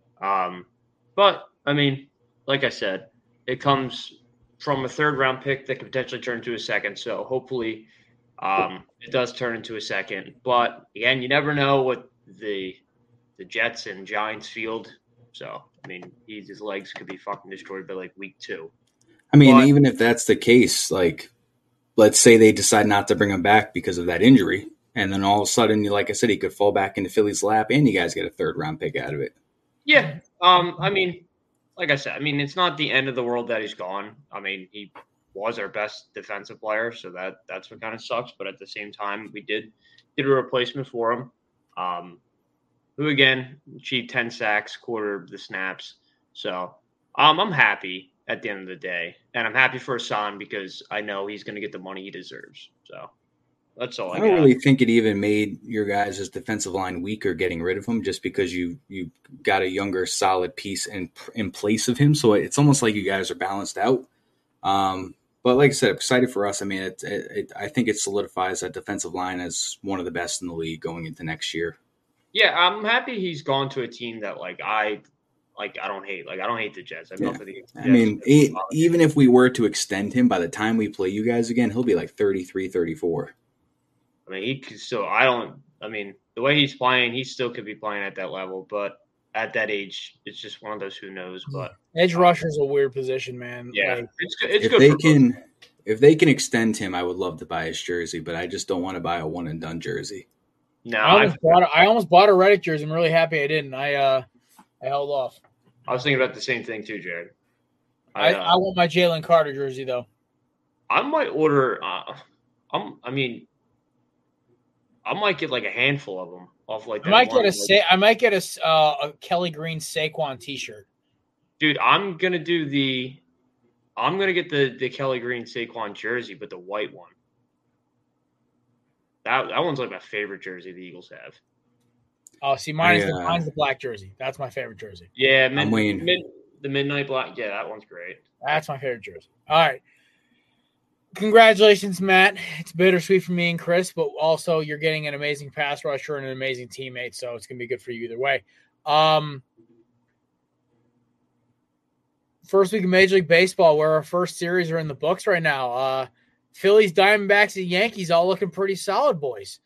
But I mean, like I said, it comes from a third-round pick that could potentially turn into a second. So hopefully, it does turn into a second. But again, you never know what the Jets and Giants field. So I mean, his legs could be fucking destroyed by like week 2. I mean, even if that's the case, like, let's say they decide not to bring him back because of that injury, and then all of a sudden, like I said, he could fall back into Philly's lap, and you guys get a third-round pick out of it. Yeah. I mean, like I said, I mean, it's not the end of the world that he's gone. I mean, he was our best defensive player, so that's what kind of sucks. But at the same time, we did get a replacement for him, who again achieved 10 sacks, quarter of the snaps. So I'm happy at the end of the day, and I'm happy for Hassan because I know he's going to get the money he deserves. So that's all I got. don't really think it even made your guys' defensive line weaker getting rid of him just because you got a younger, solid piece in place of him. So it's almost like you guys are balanced out. But like I said, excited for us. I mean, I think it solidifies that defensive line as one of the best in the league going into next year. Yeah, I'm happy he's gone to a team that I don't hate. Like, I don't hate the Jets. I mean, even if we were to extend him, by the time we play you guys again, he'll be like 33, 34. I mean, he could still. The way he's playing, he still could be playing at that level. But at that age, it's just one of those who knows. But edge rusher is a weird position, man. Yeah, like, it's good. If they can extend him, I would love to buy his jersey, but I just don't want to buy a one and done jersey. No, I almost bought a Redick jersey. I'm really happy I didn't. I held off. I was thinking about the same thing too, Jared. I want my Jalen Carter jersey though. I might order. I might get like a handful of them off like. I might get a Kelly Green Saquon T-shirt. Dude, I'm gonna get the Kelly Green Saquon jersey, but the white one. That one's like my favorite jersey the Eagles have. Oh, see, mine's the black jersey. That's my favorite jersey. Yeah, the midnight black. Yeah, that one's great. That's my favorite jersey. All right. Congratulations, Matt. It's bittersweet for me and Chris, but also you're getting an amazing pass rusher and an amazing teammate, so it's going to be good for you either way. First week of Major League Baseball, where our first series are in the books right now. Phillies, Diamondbacks, and Yankees all looking pretty solid, boys.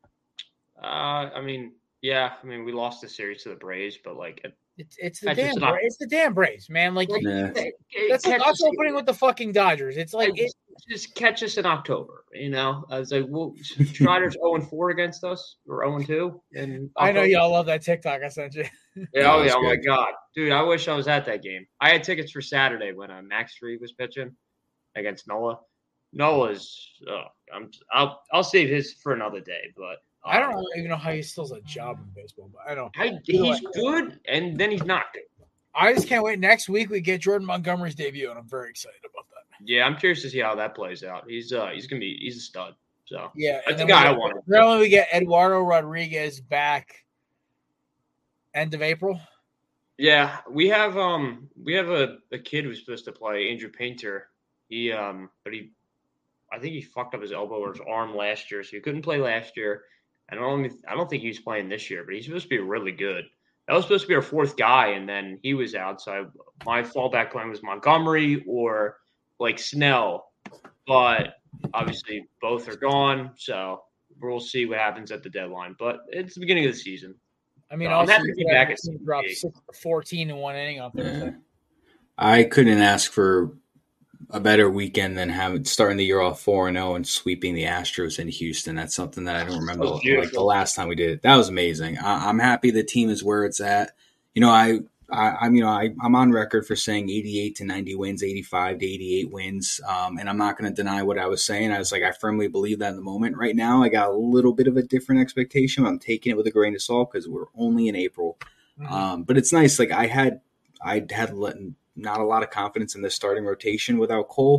We lost the series to the Braves, but like it's the damn Braves, man. Like that's like us opening with the fucking Dodgers. It's like just catch us in October, you know. I was like, well, Strider's 0-4 against us, or 0-2, and I know y'all love that TikTok I sent you. Oh my god, dude! I wish I was at that game. I had tickets for Saturday when Max Fried was pitching against Nola. Nola's, I'll save his for another day, but. I don't even know how he still has a job in baseball, but I don't. He's good, and then he's not good. I just can't wait. Next week we get Jordan Montgomery's debut, and I'm very excited about that. Yeah, I'm curious to see how that plays out. He's a stud. So yeah, that's the guy I wanted. Then we get Eduardo Rodriguez back end of April. Yeah, we have a kid who's supposed to play, Andrew Painter. I think he fucked up his elbow or his arm last year, so he couldn't play last year. I don't think he's playing this year, but he's supposed to be really good. That was supposed to be our fourth guy, and then he was out. So my fallback plan was Montgomery or like Snell, but obviously both are gone. So we'll see what happens at the deadline. But it's the beginning of the season. I mean, so also I'm happy to be back at dropped 14 in one inning out there. Yeah. I couldn't ask for a better weekend than starting the year off 4-0 and sweeping the Astros in Houston. That's something that I don't remember like the last time we did it. That was amazing. I'm happy the team is where it's at. You know, I'm on record for saying 88 to 90 wins, 85 to 88 wins. And I'm not going to deny what I was saying. I was like, I firmly believe that in the moment. Right now, I got a little bit of a different expectation. I'm taking it with a grain of salt because we're only in April. Mm-hmm. But it's nice. Like I had not a lot of confidence in the starting rotation without Cole.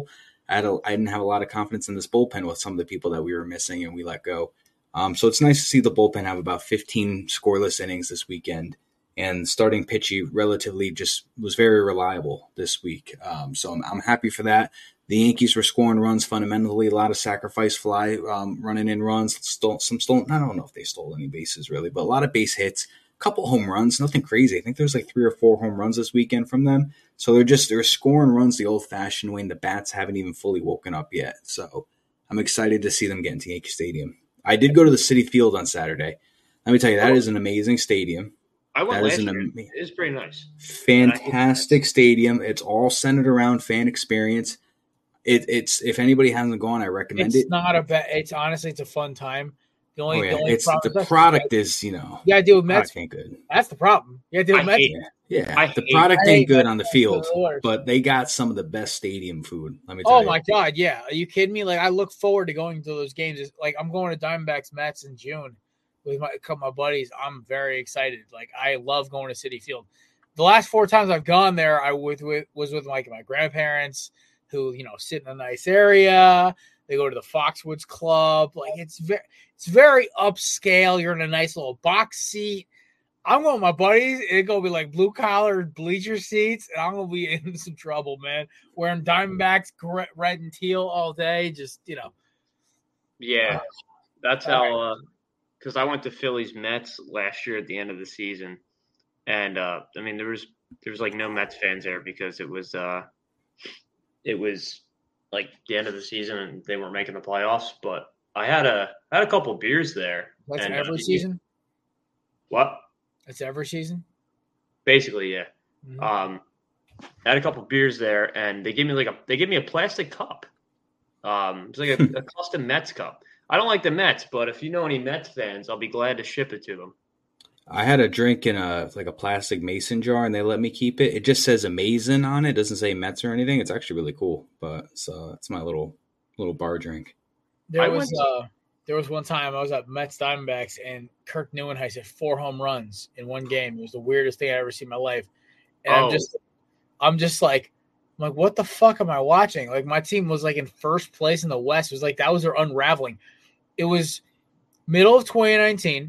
I didn't have a lot of confidence in this bullpen with some of the people that we were missing and we let go. So it's nice to see the bullpen have about 15 scoreless innings this weekend. And starting pitchy relatively just was very reliable this week. So I'm happy for that. The Yankees were scoring runs fundamentally, a lot of sacrifice fly, running in runs, stolen. I don't know if they stole any bases really, but a lot of base hits, a couple home runs, nothing crazy. I think there's like 3 or 4 home runs this weekend from them. So they're scoring runs the old-fashioned way, and the bats haven't even fully woken up yet. So I'm excited to see them get into Yankee Stadium. I did go to the Citi Field on Saturday. Let me tell you, that is an amazing stadium. I went last year. It's pretty nice. Fantastic stadium. It's all centered around fan experience. It's if anybody hasn't gone, I recommend it. It's not a bad. It's honestly, it's a fun time. The product is, yeah, deal with Mets. Ain't good. That's the problem. Yeah, deal with Mets. The product ain't good on the field, but they got some of the best stadium food. Let me tell you. Oh my God, yeah. Are you kidding me? Like, I look forward to going to those games. Like, I'm going to Diamondbacks Mets in June with a couple of my buddies. I'm very excited. Like, I love going to Citi Field. The last 4 times I've gone there, I was with my grandparents, who sit in a nice area. They go to the Foxwoods Club. Like, it's very upscale. You're in a nice little box seat. I'm going with my buddies. It's going to be like blue collar bleacher seats, and I'm going to be in some trouble, man. Wearing Diamondbacks red and teal all day. Just, Yeah, that's how because I went to Phillies Mets last year at the end of the season. And, there was like no Mets fans there because it was like the end of the season and they weren't making the playoffs, but I had a couple beers there. That's every season? What? That's every season? Basically, yeah. Mm-hmm. I had a couple beers there and they gave me a plastic cup. It's like a custom Mets cup. I don't like the Mets, but if you know any Mets fans, I'll be glad to ship it to them. I had a drink in a plastic mason jar, and they let me keep it. It just says Amazing on it. It doesn't say Mets or anything. It's actually really cool. But so it's my little bar drink. There was one time I was at Mets Diamondbacks, and Kirk Neuenhuis had 4 home runs in one game. It was the weirdest thing I ever seen in my life. And I'm just like, what the fuck am I watching? Like, my team was like in first place in the West. It was like that was their unraveling. It was middle of 2019.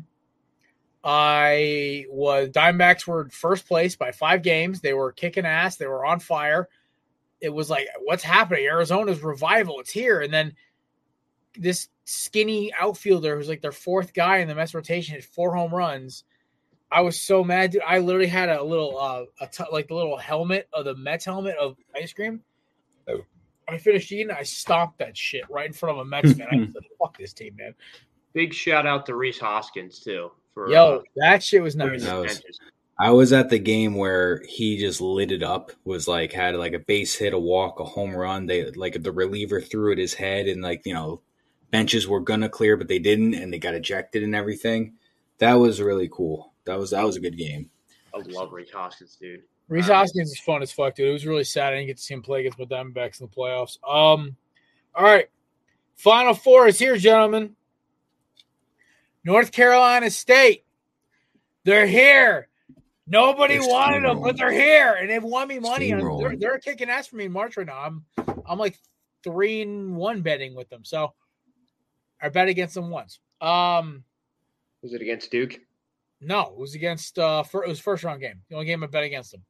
Diamondbacks were first place by 5 games. They were kicking ass. They were on fire. It was like, what's happening? Arizona's revival. It's here. And then this skinny outfielder who's like their 4th guy in the Mets rotation hit 4 home runs. I was so mad, dude. I literally had a little, like the little helmet of the Mets helmet of ice cream. I finished eating. I stomped that shit right in front of a Mets fan. I said, "Fuck this team, man." Big shout out to Rhys Hoskins too. That shit was nice. I was at the game where he just lit it up. Had a base hit, a walk, a home run. They the reliever threw at his head, and benches were gonna clear, but they didn't, and they got ejected and everything. That was really cool. That was a good game. I love Rhys Hoskins, dude. Rhys Hoskins is fun as fuck, dude. It was really sad I didn't get to see him play against my Diamondbacks in the playoffs. All right, Final Four is here, gentlemen. North Carolina State. They're here. Nobody wanted them, but they're here, and they've won me money. They're kicking ass for me in March right now. I'm like 3-1 betting with them, so I bet against them once. Was it against Duke? No, it was against. It was first round game. The only game I bet against them.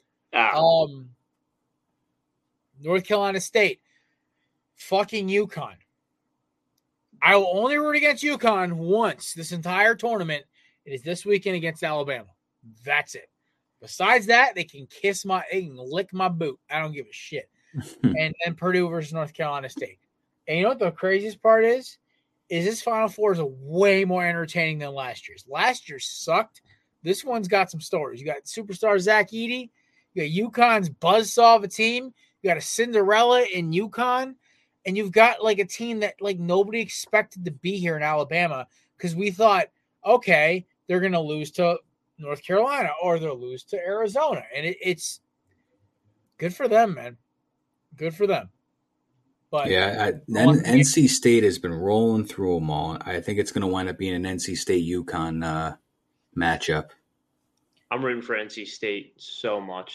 North Carolina State, fucking UConn. I will only root against UConn once this entire tournament. It is this weekend against Alabama. That's it. Besides that, they can lick my boot. I don't give a shit. and Purdue versus North Carolina State. And you know what the craziest part is? This Final Four is way more entertaining than last year's. Last year sucked. This one's got some stories. You got superstar Zach Edey. You got UConn's buzzsaw of a team. You got a Cinderella in UConn. And you've got a team that nobody expected to be here in Alabama because we thought, okay, they're going to lose to North Carolina or they'll lose to Arizona. And it's good for them, man. Good for them. But NC State has been rolling through them all. I think it's going to wind up being an NC State UConn matchup. I'm rooting for NC State so much, dude.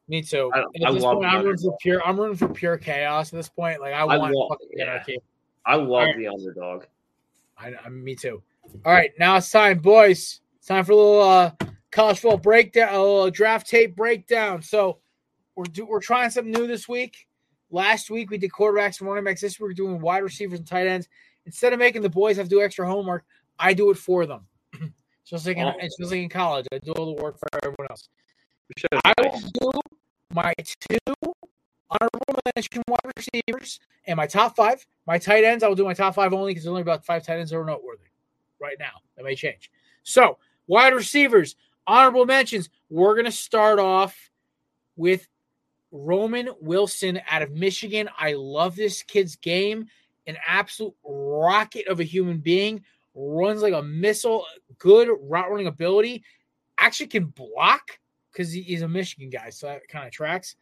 Me too. I At this love point, the I'm rooting for pure chaos at this point. Like I want fucking anarchy. I love Right. the underdog. Me too. All right, now it's time, boys. It's time for a little college football breakdown, a little draft tape breakdown. So we're trying something new this week. Last week we did quarterbacks and running backs. This week we're doing wide receivers and tight ends. Instead of making the boys have to do extra homework, I do it for them. Just like in college, I do all the work for everyone else. I will do my 2 honorable mention wide receivers and my top 5. My tight ends, I will do my top 5 only because there's only about 5 tight ends that are noteworthy right now. That may change. So, wide receivers, honorable mentions. We're going to start off with Roman Wilson out of Michigan. I love this kid's game. An absolute rocket of a human being. Runs like a missile. Good route running ability. Actually can block because he's a Michigan guy, so that kind of tracks.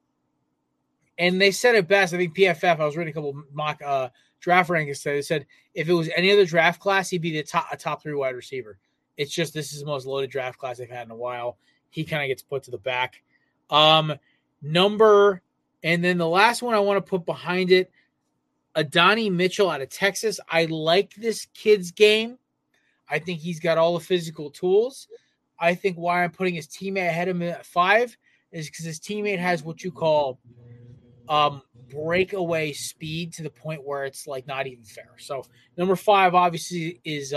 And they said it best. I think PFF, I was reading a couple mock draft rankings. They said if it was any other draft class, he'd be a top 3 wide receiver. It's just this is the most loaded draft class they've had in a while. He kind of gets put to the back. And then the last one I want to put behind it, Adonai Mitchell out of Texas. I like this kid's game. I think he's got all the physical tools. I think why I'm putting his teammate ahead of him at 5 is because his teammate has what you call breakaway speed to the point where it's like not even fair. So number 5 obviously is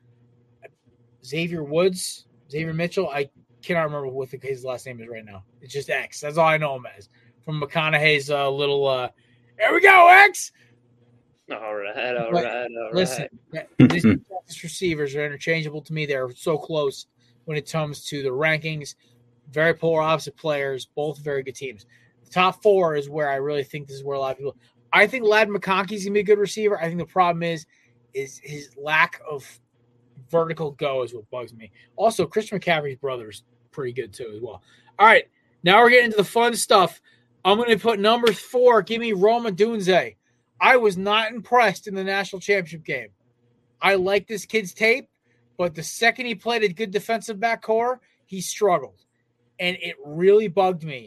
Xavier Mitchell. I cannot remember what his last name is right now. It's just X. That's all I know him as. From McConaughey's little there we go, X. All right. Listen, these receivers are interchangeable to me. They're so close when it comes to the rankings. Very polar opposite players, both very good teams. The top 4 is where I really think this is where a lot of people. I think Ladd McConkey's gonna be a good receiver. I think the problem is his lack of vertical go is what bugs me. Also, Christian McCaffrey's brother is pretty good too as well. All right, now we're getting into the fun stuff. I'm going to put number 4. Give me Rome Odunze. I was not impressed in the national championship game. I like this kid's tape, but the second he played a good defensive back core, he struggled. And it really bugged me.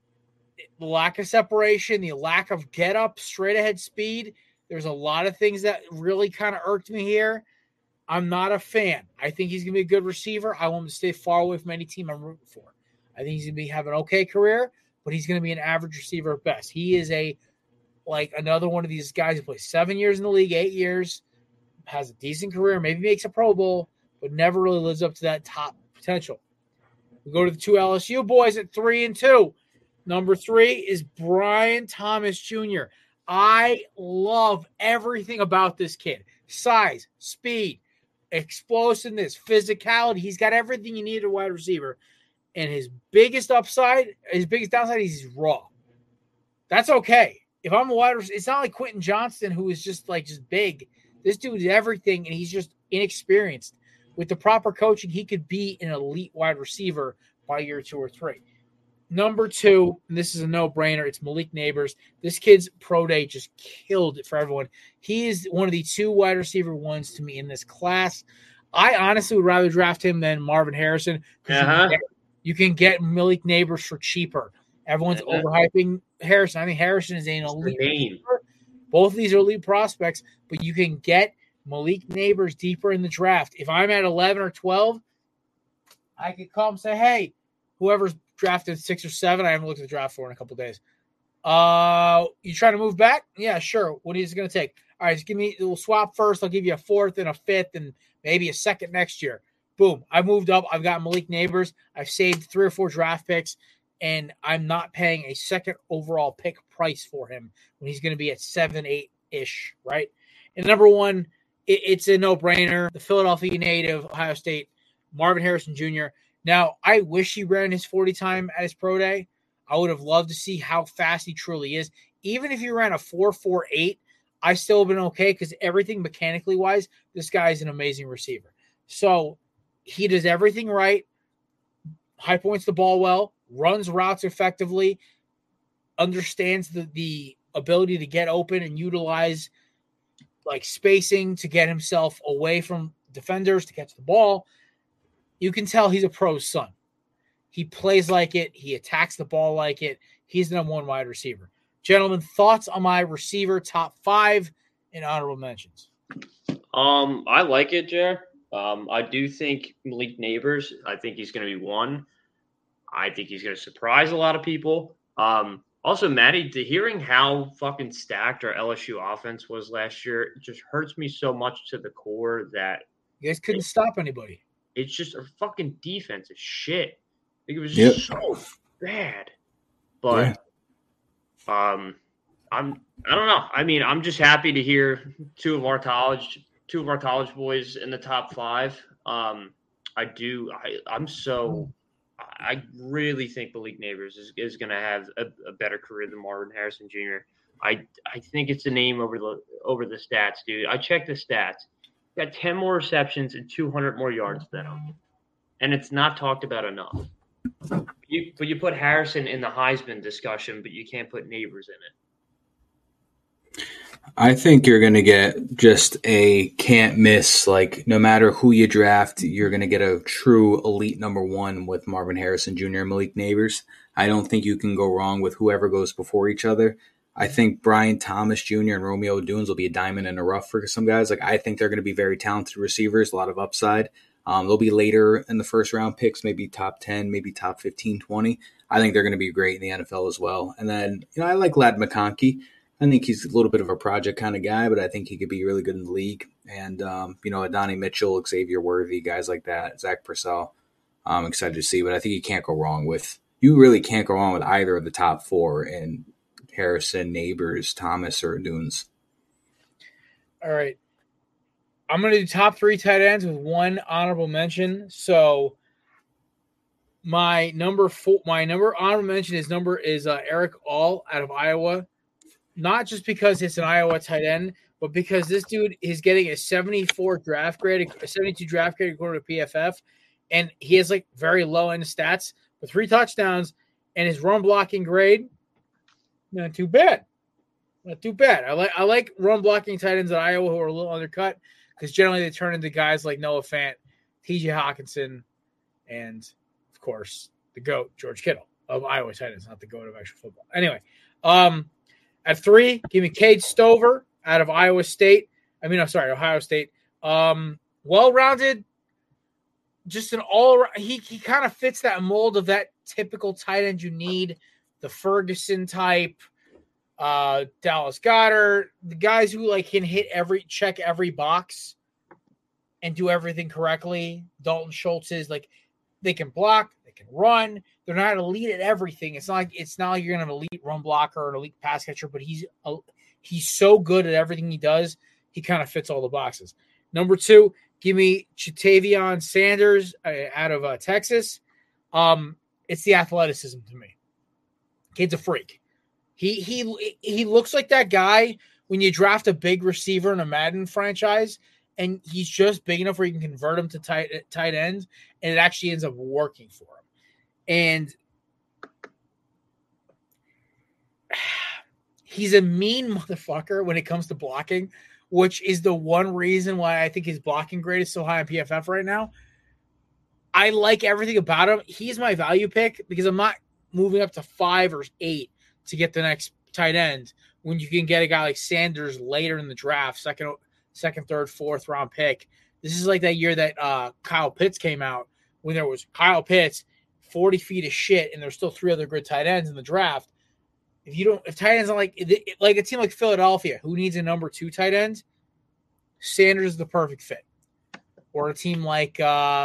The lack of separation, the lack of get up, straight ahead speed. There's a lot of things that really kind of irked me here. I'm not a fan. I think he's going to be a good receiver. I want him to stay far away from any team I'm rooting for. I think he's going to have an okay career, but he's going to be an average receiver at best. He is another one of these guys who plays 7 years in the league, 8 years, has a decent career, maybe makes a Pro Bowl, but never really lives up to that top potential. We go to the 2 LSU boys at 3 and 2. Number 3 is Brian Thomas Jr. I love everything about this kid. Size, speed, explosiveness, physicality. He's got everything you need at a wide receiver. And his biggest downside is he's raw. That's okay. If I'm a wide receiver, it's not like Quentin Johnston, who is just big. This dude is everything, and he's just inexperienced. With the proper coaching, he could be an elite wide receiver by year 2 or 3. Number 2, and this is a no-brainer, it's Malik Neighbors. This kid's pro day just killed it for everyone. He is one of the 2 wide receiver ones to me in this class. I honestly would rather draft him than Marvin Harrison. You can get Malik Neighbors for cheaper. Everyone's overhyping Harrison. I think Harrison is an elite receiver. Both of these are elite prospects, but you can get Malik Neighbors deeper in the draft. If I'm at 11 or 12, I could call him and say, hey, whoever's drafted 6 or 7, I haven't looked at the draft for in a couple of days. You trying to move back? Yeah, sure. What is it going to take? All right, just give me, we'll swap first. I'll give you a 4th and a 5th and maybe a 2nd next year. Boom. I moved up. I've got Malik Neighbors. I've saved 3 or 4 draft picks, and I'm not paying a 2nd overall pick price for him when he's going to be at 7, 8-ish, right? And number 1, it's a no-brainer. The Philadelphia native, Ohio State, Marvin Harrison Jr. Now, I wish he ran his 40 time at his pro day. I would have loved to see how fast he truly is. Even if he ran a 4.48, I still have been okay because everything mechanically wise, this guy is an amazing receiver. So he does everything right, high points the ball well, runs routes effectively, understands the ability to get open and utilize spacing to get himself away from defenders to catch the ball. You can tell he's a pro's son. He plays like it. He attacks the ball like it. He's the number one wide receiver. Gentlemen, thoughts on my receiver top 5 and honorable mentions? I like it, Jer. I do think Malik Neighbors, I think he's going to be 1. I think he's going to surprise a lot of people. Also, Maddie, hearing how fucking stacked our LSU offense was last year, it just hurts me so much to the core that you guys couldn't stop anybody. It's just a fucking defense is shit. It was just so bad. But I don't know. I mean, I'm just happy to hear two of our college boys in the top 5. I really think Malik Neighbors is going to have a better career than Marvin Harrison Jr. I think it's the name over the stats, dude. I checked the stats. He got 10 more receptions and 200 more yards than him. And it's not talked about enough. You put Harrison in the Heisman discussion, but you can't put Neighbors in it. I think you're going to get just a can't miss. Like, no matter who you draft, you're going to get a true elite number 1 with Marvin Harrison Jr. and Malik Neighbors. I don't think you can go wrong with whoever goes before each other. I think Brian Thomas Jr. and Romeo Dunes will be a diamond in the rough for some guys. Like, I think they're going to be very talented receivers, a lot of upside. They'll be later in the first round picks, maybe top 10, maybe top 15, 20. I think they're going to be great in the NFL as well. And then, I like Ladd McConkey. I think he's a little bit of a project kind of guy, but I think he could be really good in the league. And, Adonai Mitchell, Xavier Worthy, guys like that, Zach Purcell, I'm excited to see. But I think you really can't go wrong with either of the top 4 in Harrison, Neighbors, Thomas, or Dunes. All right. I'm going to do top 3 tight ends with 1 honorable mention. So my honorable mention is Eric All out of Iowa. Not just because it's an Iowa tight end, but because this dude is getting a 72 draft grade according to PFF, and he has like very low end stats with 3 touchdowns, and his run blocking grade, not too bad. I like run blocking tight ends at Iowa who are a little undercut because generally they turn into guys like Noah Fant, T.J. Hawkinson, and of course the GOAT George Kittle of Iowa tight ends, not the GOAT of actual football. Anyway, at 3, give me Cade Stover out of Ohio State. Well-rounded, just an all. He kind of fits that mold of that typical tight end you need, the Ferguson type, Dallas Goedert, the guys who like can check every box and do everything correctly. Dalton Schultz is like they can block, they can run. They're not elite at everything. It's not like you're gonna have an elite run blocker or an elite pass catcher, but he's so good at everything he does. He kind of fits all the boxes. Number 2, give me Ja'Tavion Sanders out of Texas. It's the athleticism to me. Kid's a freak. He looks like that guy when you draft a big receiver in a Madden franchise, and he's just big enough where you can convert him to tight end, and it actually ends up working for him. And he's a mean motherfucker when it comes to blocking, which is the one reason why I think his blocking grade is so high on PFF right now. I like everything about him. He's my value pick because I'm not moving up to 5 or 8 to get the next tight end when you can get a guy like Sanders later in the draft, second, third, fourth round pick. This is like that year that Kyle Pitts came out when there was Kyle Pitts, 40 feet of shit, and there's still 3 other good tight ends in the draft. If tight ends are like a team like Philadelphia, who needs a number 2 tight end, Sanders is the perfect fit. Or a team like, I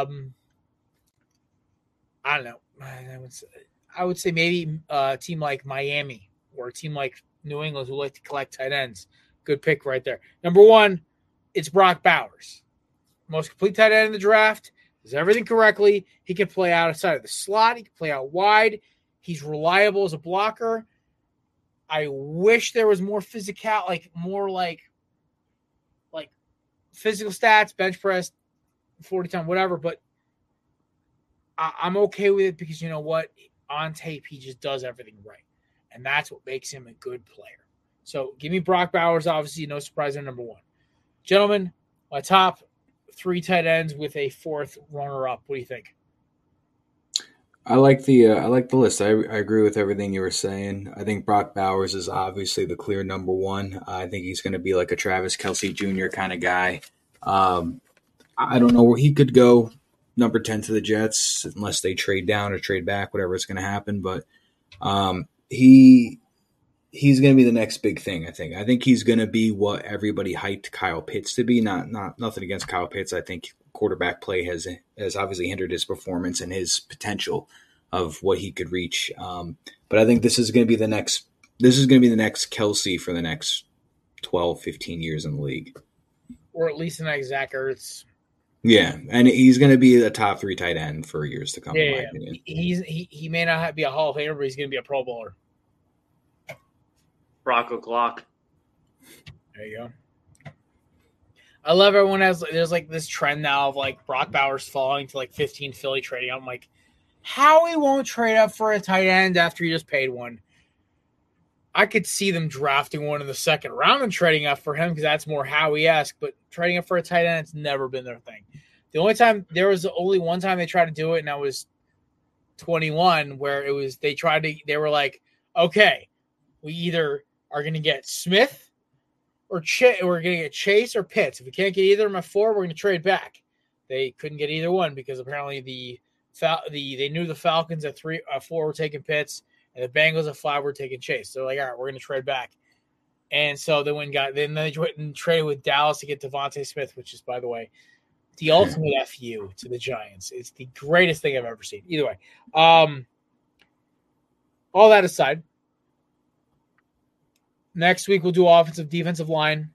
don't know. I would say maybe a team like Miami or a team like New England who like to collect tight ends. Good pick right there. Number 1, it's Brock Bowers. Most complete tight end in the draft. Does everything correctly. He can play outside of the slot. He can play out wide. He's reliable as a blocker. I wish there was more more physical stats, bench press, 40 time, whatever. But I'm okay with it because you know what? On tape, he just does everything right. And that's what makes him a good player. So give me Brock Bowers, obviously, no surprise, at number 1. Gentlemen, my top 3 tight ends with a 4th runner-up. What do you think? I like the list. I agree with everything you were saying. I think Brock Bowers is obviously the clear number one. I think he's going to be like a Travis Kelce Jr. kind of guy. I don't know where he could go. Number 10 to the Jets, unless they trade down or trade back, whatever is going to happen. But he's going to be the next big thing. I think he's going to be what everybody hyped Kyle Pitts to be. Not nothing against Kyle Pitts. I think quarterback play has obviously hindered his performance and his potential of what he could reach. But I think this is going to be the next. This is going to be the next Kelce for the next 12, 15 years in the league, or at least the next Zach Ertz. Yeah, and he's going to be a top 3 tight end for years to come. Yeah, in my opinion. He may not be a Hall of Famer, but he's going to be a Pro Bowler. Brock O'Clock. There you go. I love everyone there's like this trend now of like Brock Bowers falling to like 15 Philly trading. I'm like, how he won't trade up for a tight end after he just paid one? I could see them drafting one in the second round and trading up for him because that's more Howie-esque, but trading up for a tight end, it's never been their thing. There was only one time they tried to do it, and that was 21, where they were like, okay, we either are going to get Smith or we're going to get Chase or Pitts. If we can't get either of them at 4, we're going to trade back. They couldn't get either one because apparently they knew the Falcons at 4 were taking Pitts, and the Bengals at 5 were taking Chase. They're like, all right, we're going to trade back. And so they went and went and traded with Dallas to get Devontae Smith, which is, by the way, the ultimate FU to the Giants. It's the greatest thing I've ever seen. Either way. All that aside, next week we'll do offensive, defensive line.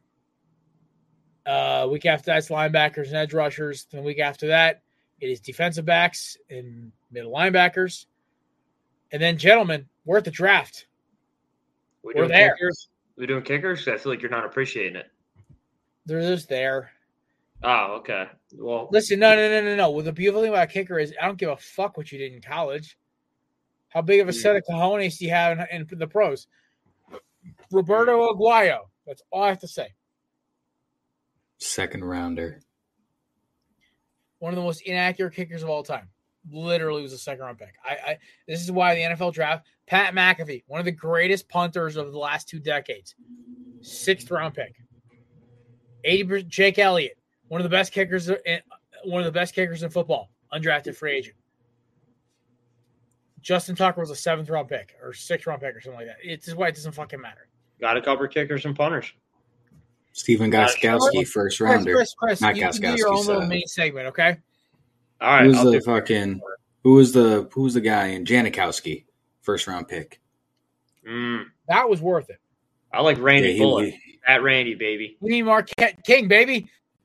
Week after that's linebackers and edge rushers. Then the week after that, it is defensive backs and middle linebackers. And then, gentlemen, we're at the draft. We're there. Kickers? We're doing kickers? I feel like you're not appreciating it. They're just there. Oh, okay. Well, listen, no. Well, the beautiful thing about a kicker is I don't give a fuck what you did in college. How big of a set of cojones do you have in the pros? Roberto Aguayo. That's all I have to say. Second rounder. One of the most inaccurate kickers of all time. Literally was a second-round pick. This is why the NFL draft, Pat McAfee, one of the greatest punters of the last 2 decades, 6th-round pick. 80%, Jake Elliott, one of the best kickers in football, undrafted free agent. Justin Tucker was a 7th-round pick or 6th-round pick or something like that. It's why it doesn't fucking matter. Got to cover kickers and punters. Stephen Gostkowski, first rounder. Chris, not you Gostkowski. Can do your own little main segment, okay? All right. Who was the guy in Janikowski, first round pick? That was worth it. I like Randy Bullock. Fat Randy, baby. We need Marquette King, baby.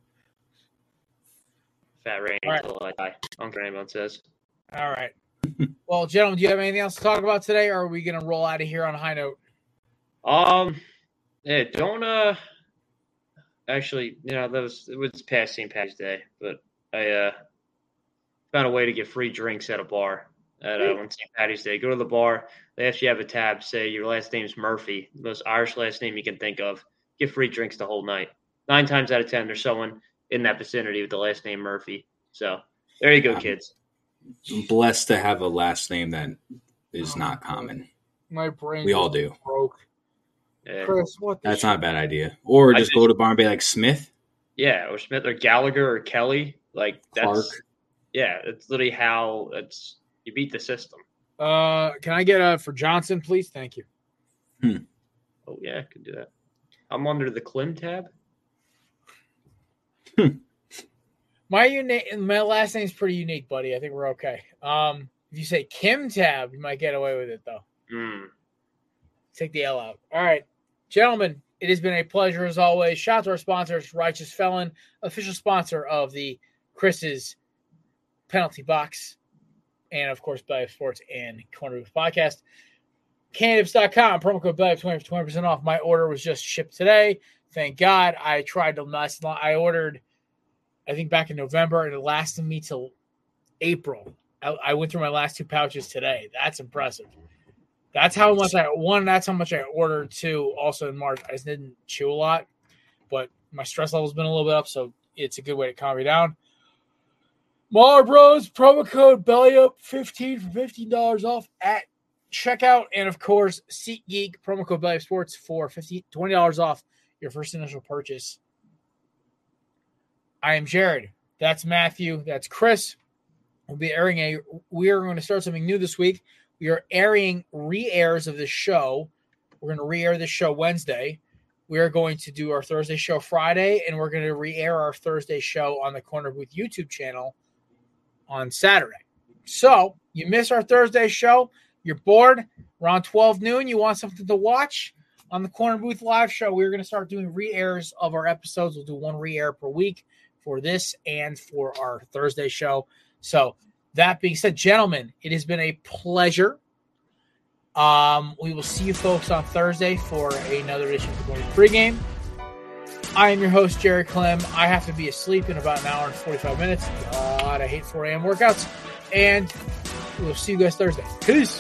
Fat Randy, right. I don't care what anyone says. All right. Well, gentlemen, do you have anything else to talk about today, or are we going to roll out of here on a high note? Yeah, don't actually, it was past St. Patty's Day, but I found a way to get free drinks at a bar on St. Patty's Day. Go to the bar. They actually have a tab. Say your last name's Murphy, the most Irish last name you can think of. Get free drinks the whole night. 9 times out of 10, there's someone in that vicinity with the last name Murphy. So there you go, kids. I'm blessed to have a last name that is not common. My brain. We all do. Broke. Yeah. Chris, that's not a bad idea. Or just go to bar and be like Smith. Yeah, or Smith or Gallagher or Kelly. Like that's Clark. Yeah, it's literally how you beat the system. Can I get for Johnson, please? Thank you. Oh yeah, I could do that. I'm under the Klim tab. My last name's pretty unique, buddy. I think we're okay. If you say Kim tab, you might get away with it though. Take the L out. All right, gentlemen, it has been a pleasure as always. Shout out to our sponsors, Righteous Felon, official sponsor of the Chris's Penalty Box, and of course, Belly Up Sports and Corner Roof Podcast. Cannabis.com, promo code Belly Up 20 for 20% off. My order was just shipped today. Thank God. I tried to last long. I ordered, I think, back in November, and it lasted me till April. I went through my last 2 pouches today. That's impressive. That's how much that's how much I ordered. 2, also in March. I just didn't chew a lot, but my stress level's been a little bit up, so it's a good way to calm me down. Bros, promo code BELLYUP15 for $15 off at checkout. And of course, SeatGeek, promo code BELLYUPSports for $20 off your first initial purchase. I am Jared. That's Matthew. That's Chris. We are going to start something new this week. We are airing re-airs of this show. We're going to re-air this show Wednesday. We are going to do our Thursday show Friday, and we're going to re-air our Thursday show on the Corner Booth YouTube channel on Saturday. So you miss our Thursday show, you're bored, around 12 noon, you want something to watch on the Corner Booth live show, we're going to start doing re-airs of our episodes. We'll do one re-air per week for this and for our Thursday show. So that being said, gentlemen, it has been a pleasure. We will see you folks on Thursday for another edition of the Morning Pregame. I am your host, Jerry Clem. I have to be asleep in about an hour and 45 minutes. God, I hate 4 a.m. workouts. And we'll see you guys Thursday. Peace.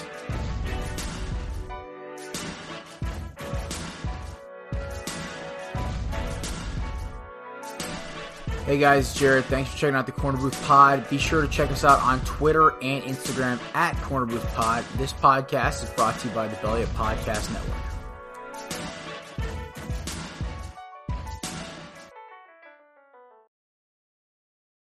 Hey guys, Jared. Thanks for checking out the Corner Booth Pod. Be sure to check us out on Twitter and Instagram at Corner Booth Pod. This podcast is brought to you by the Belly Up Podcast Network.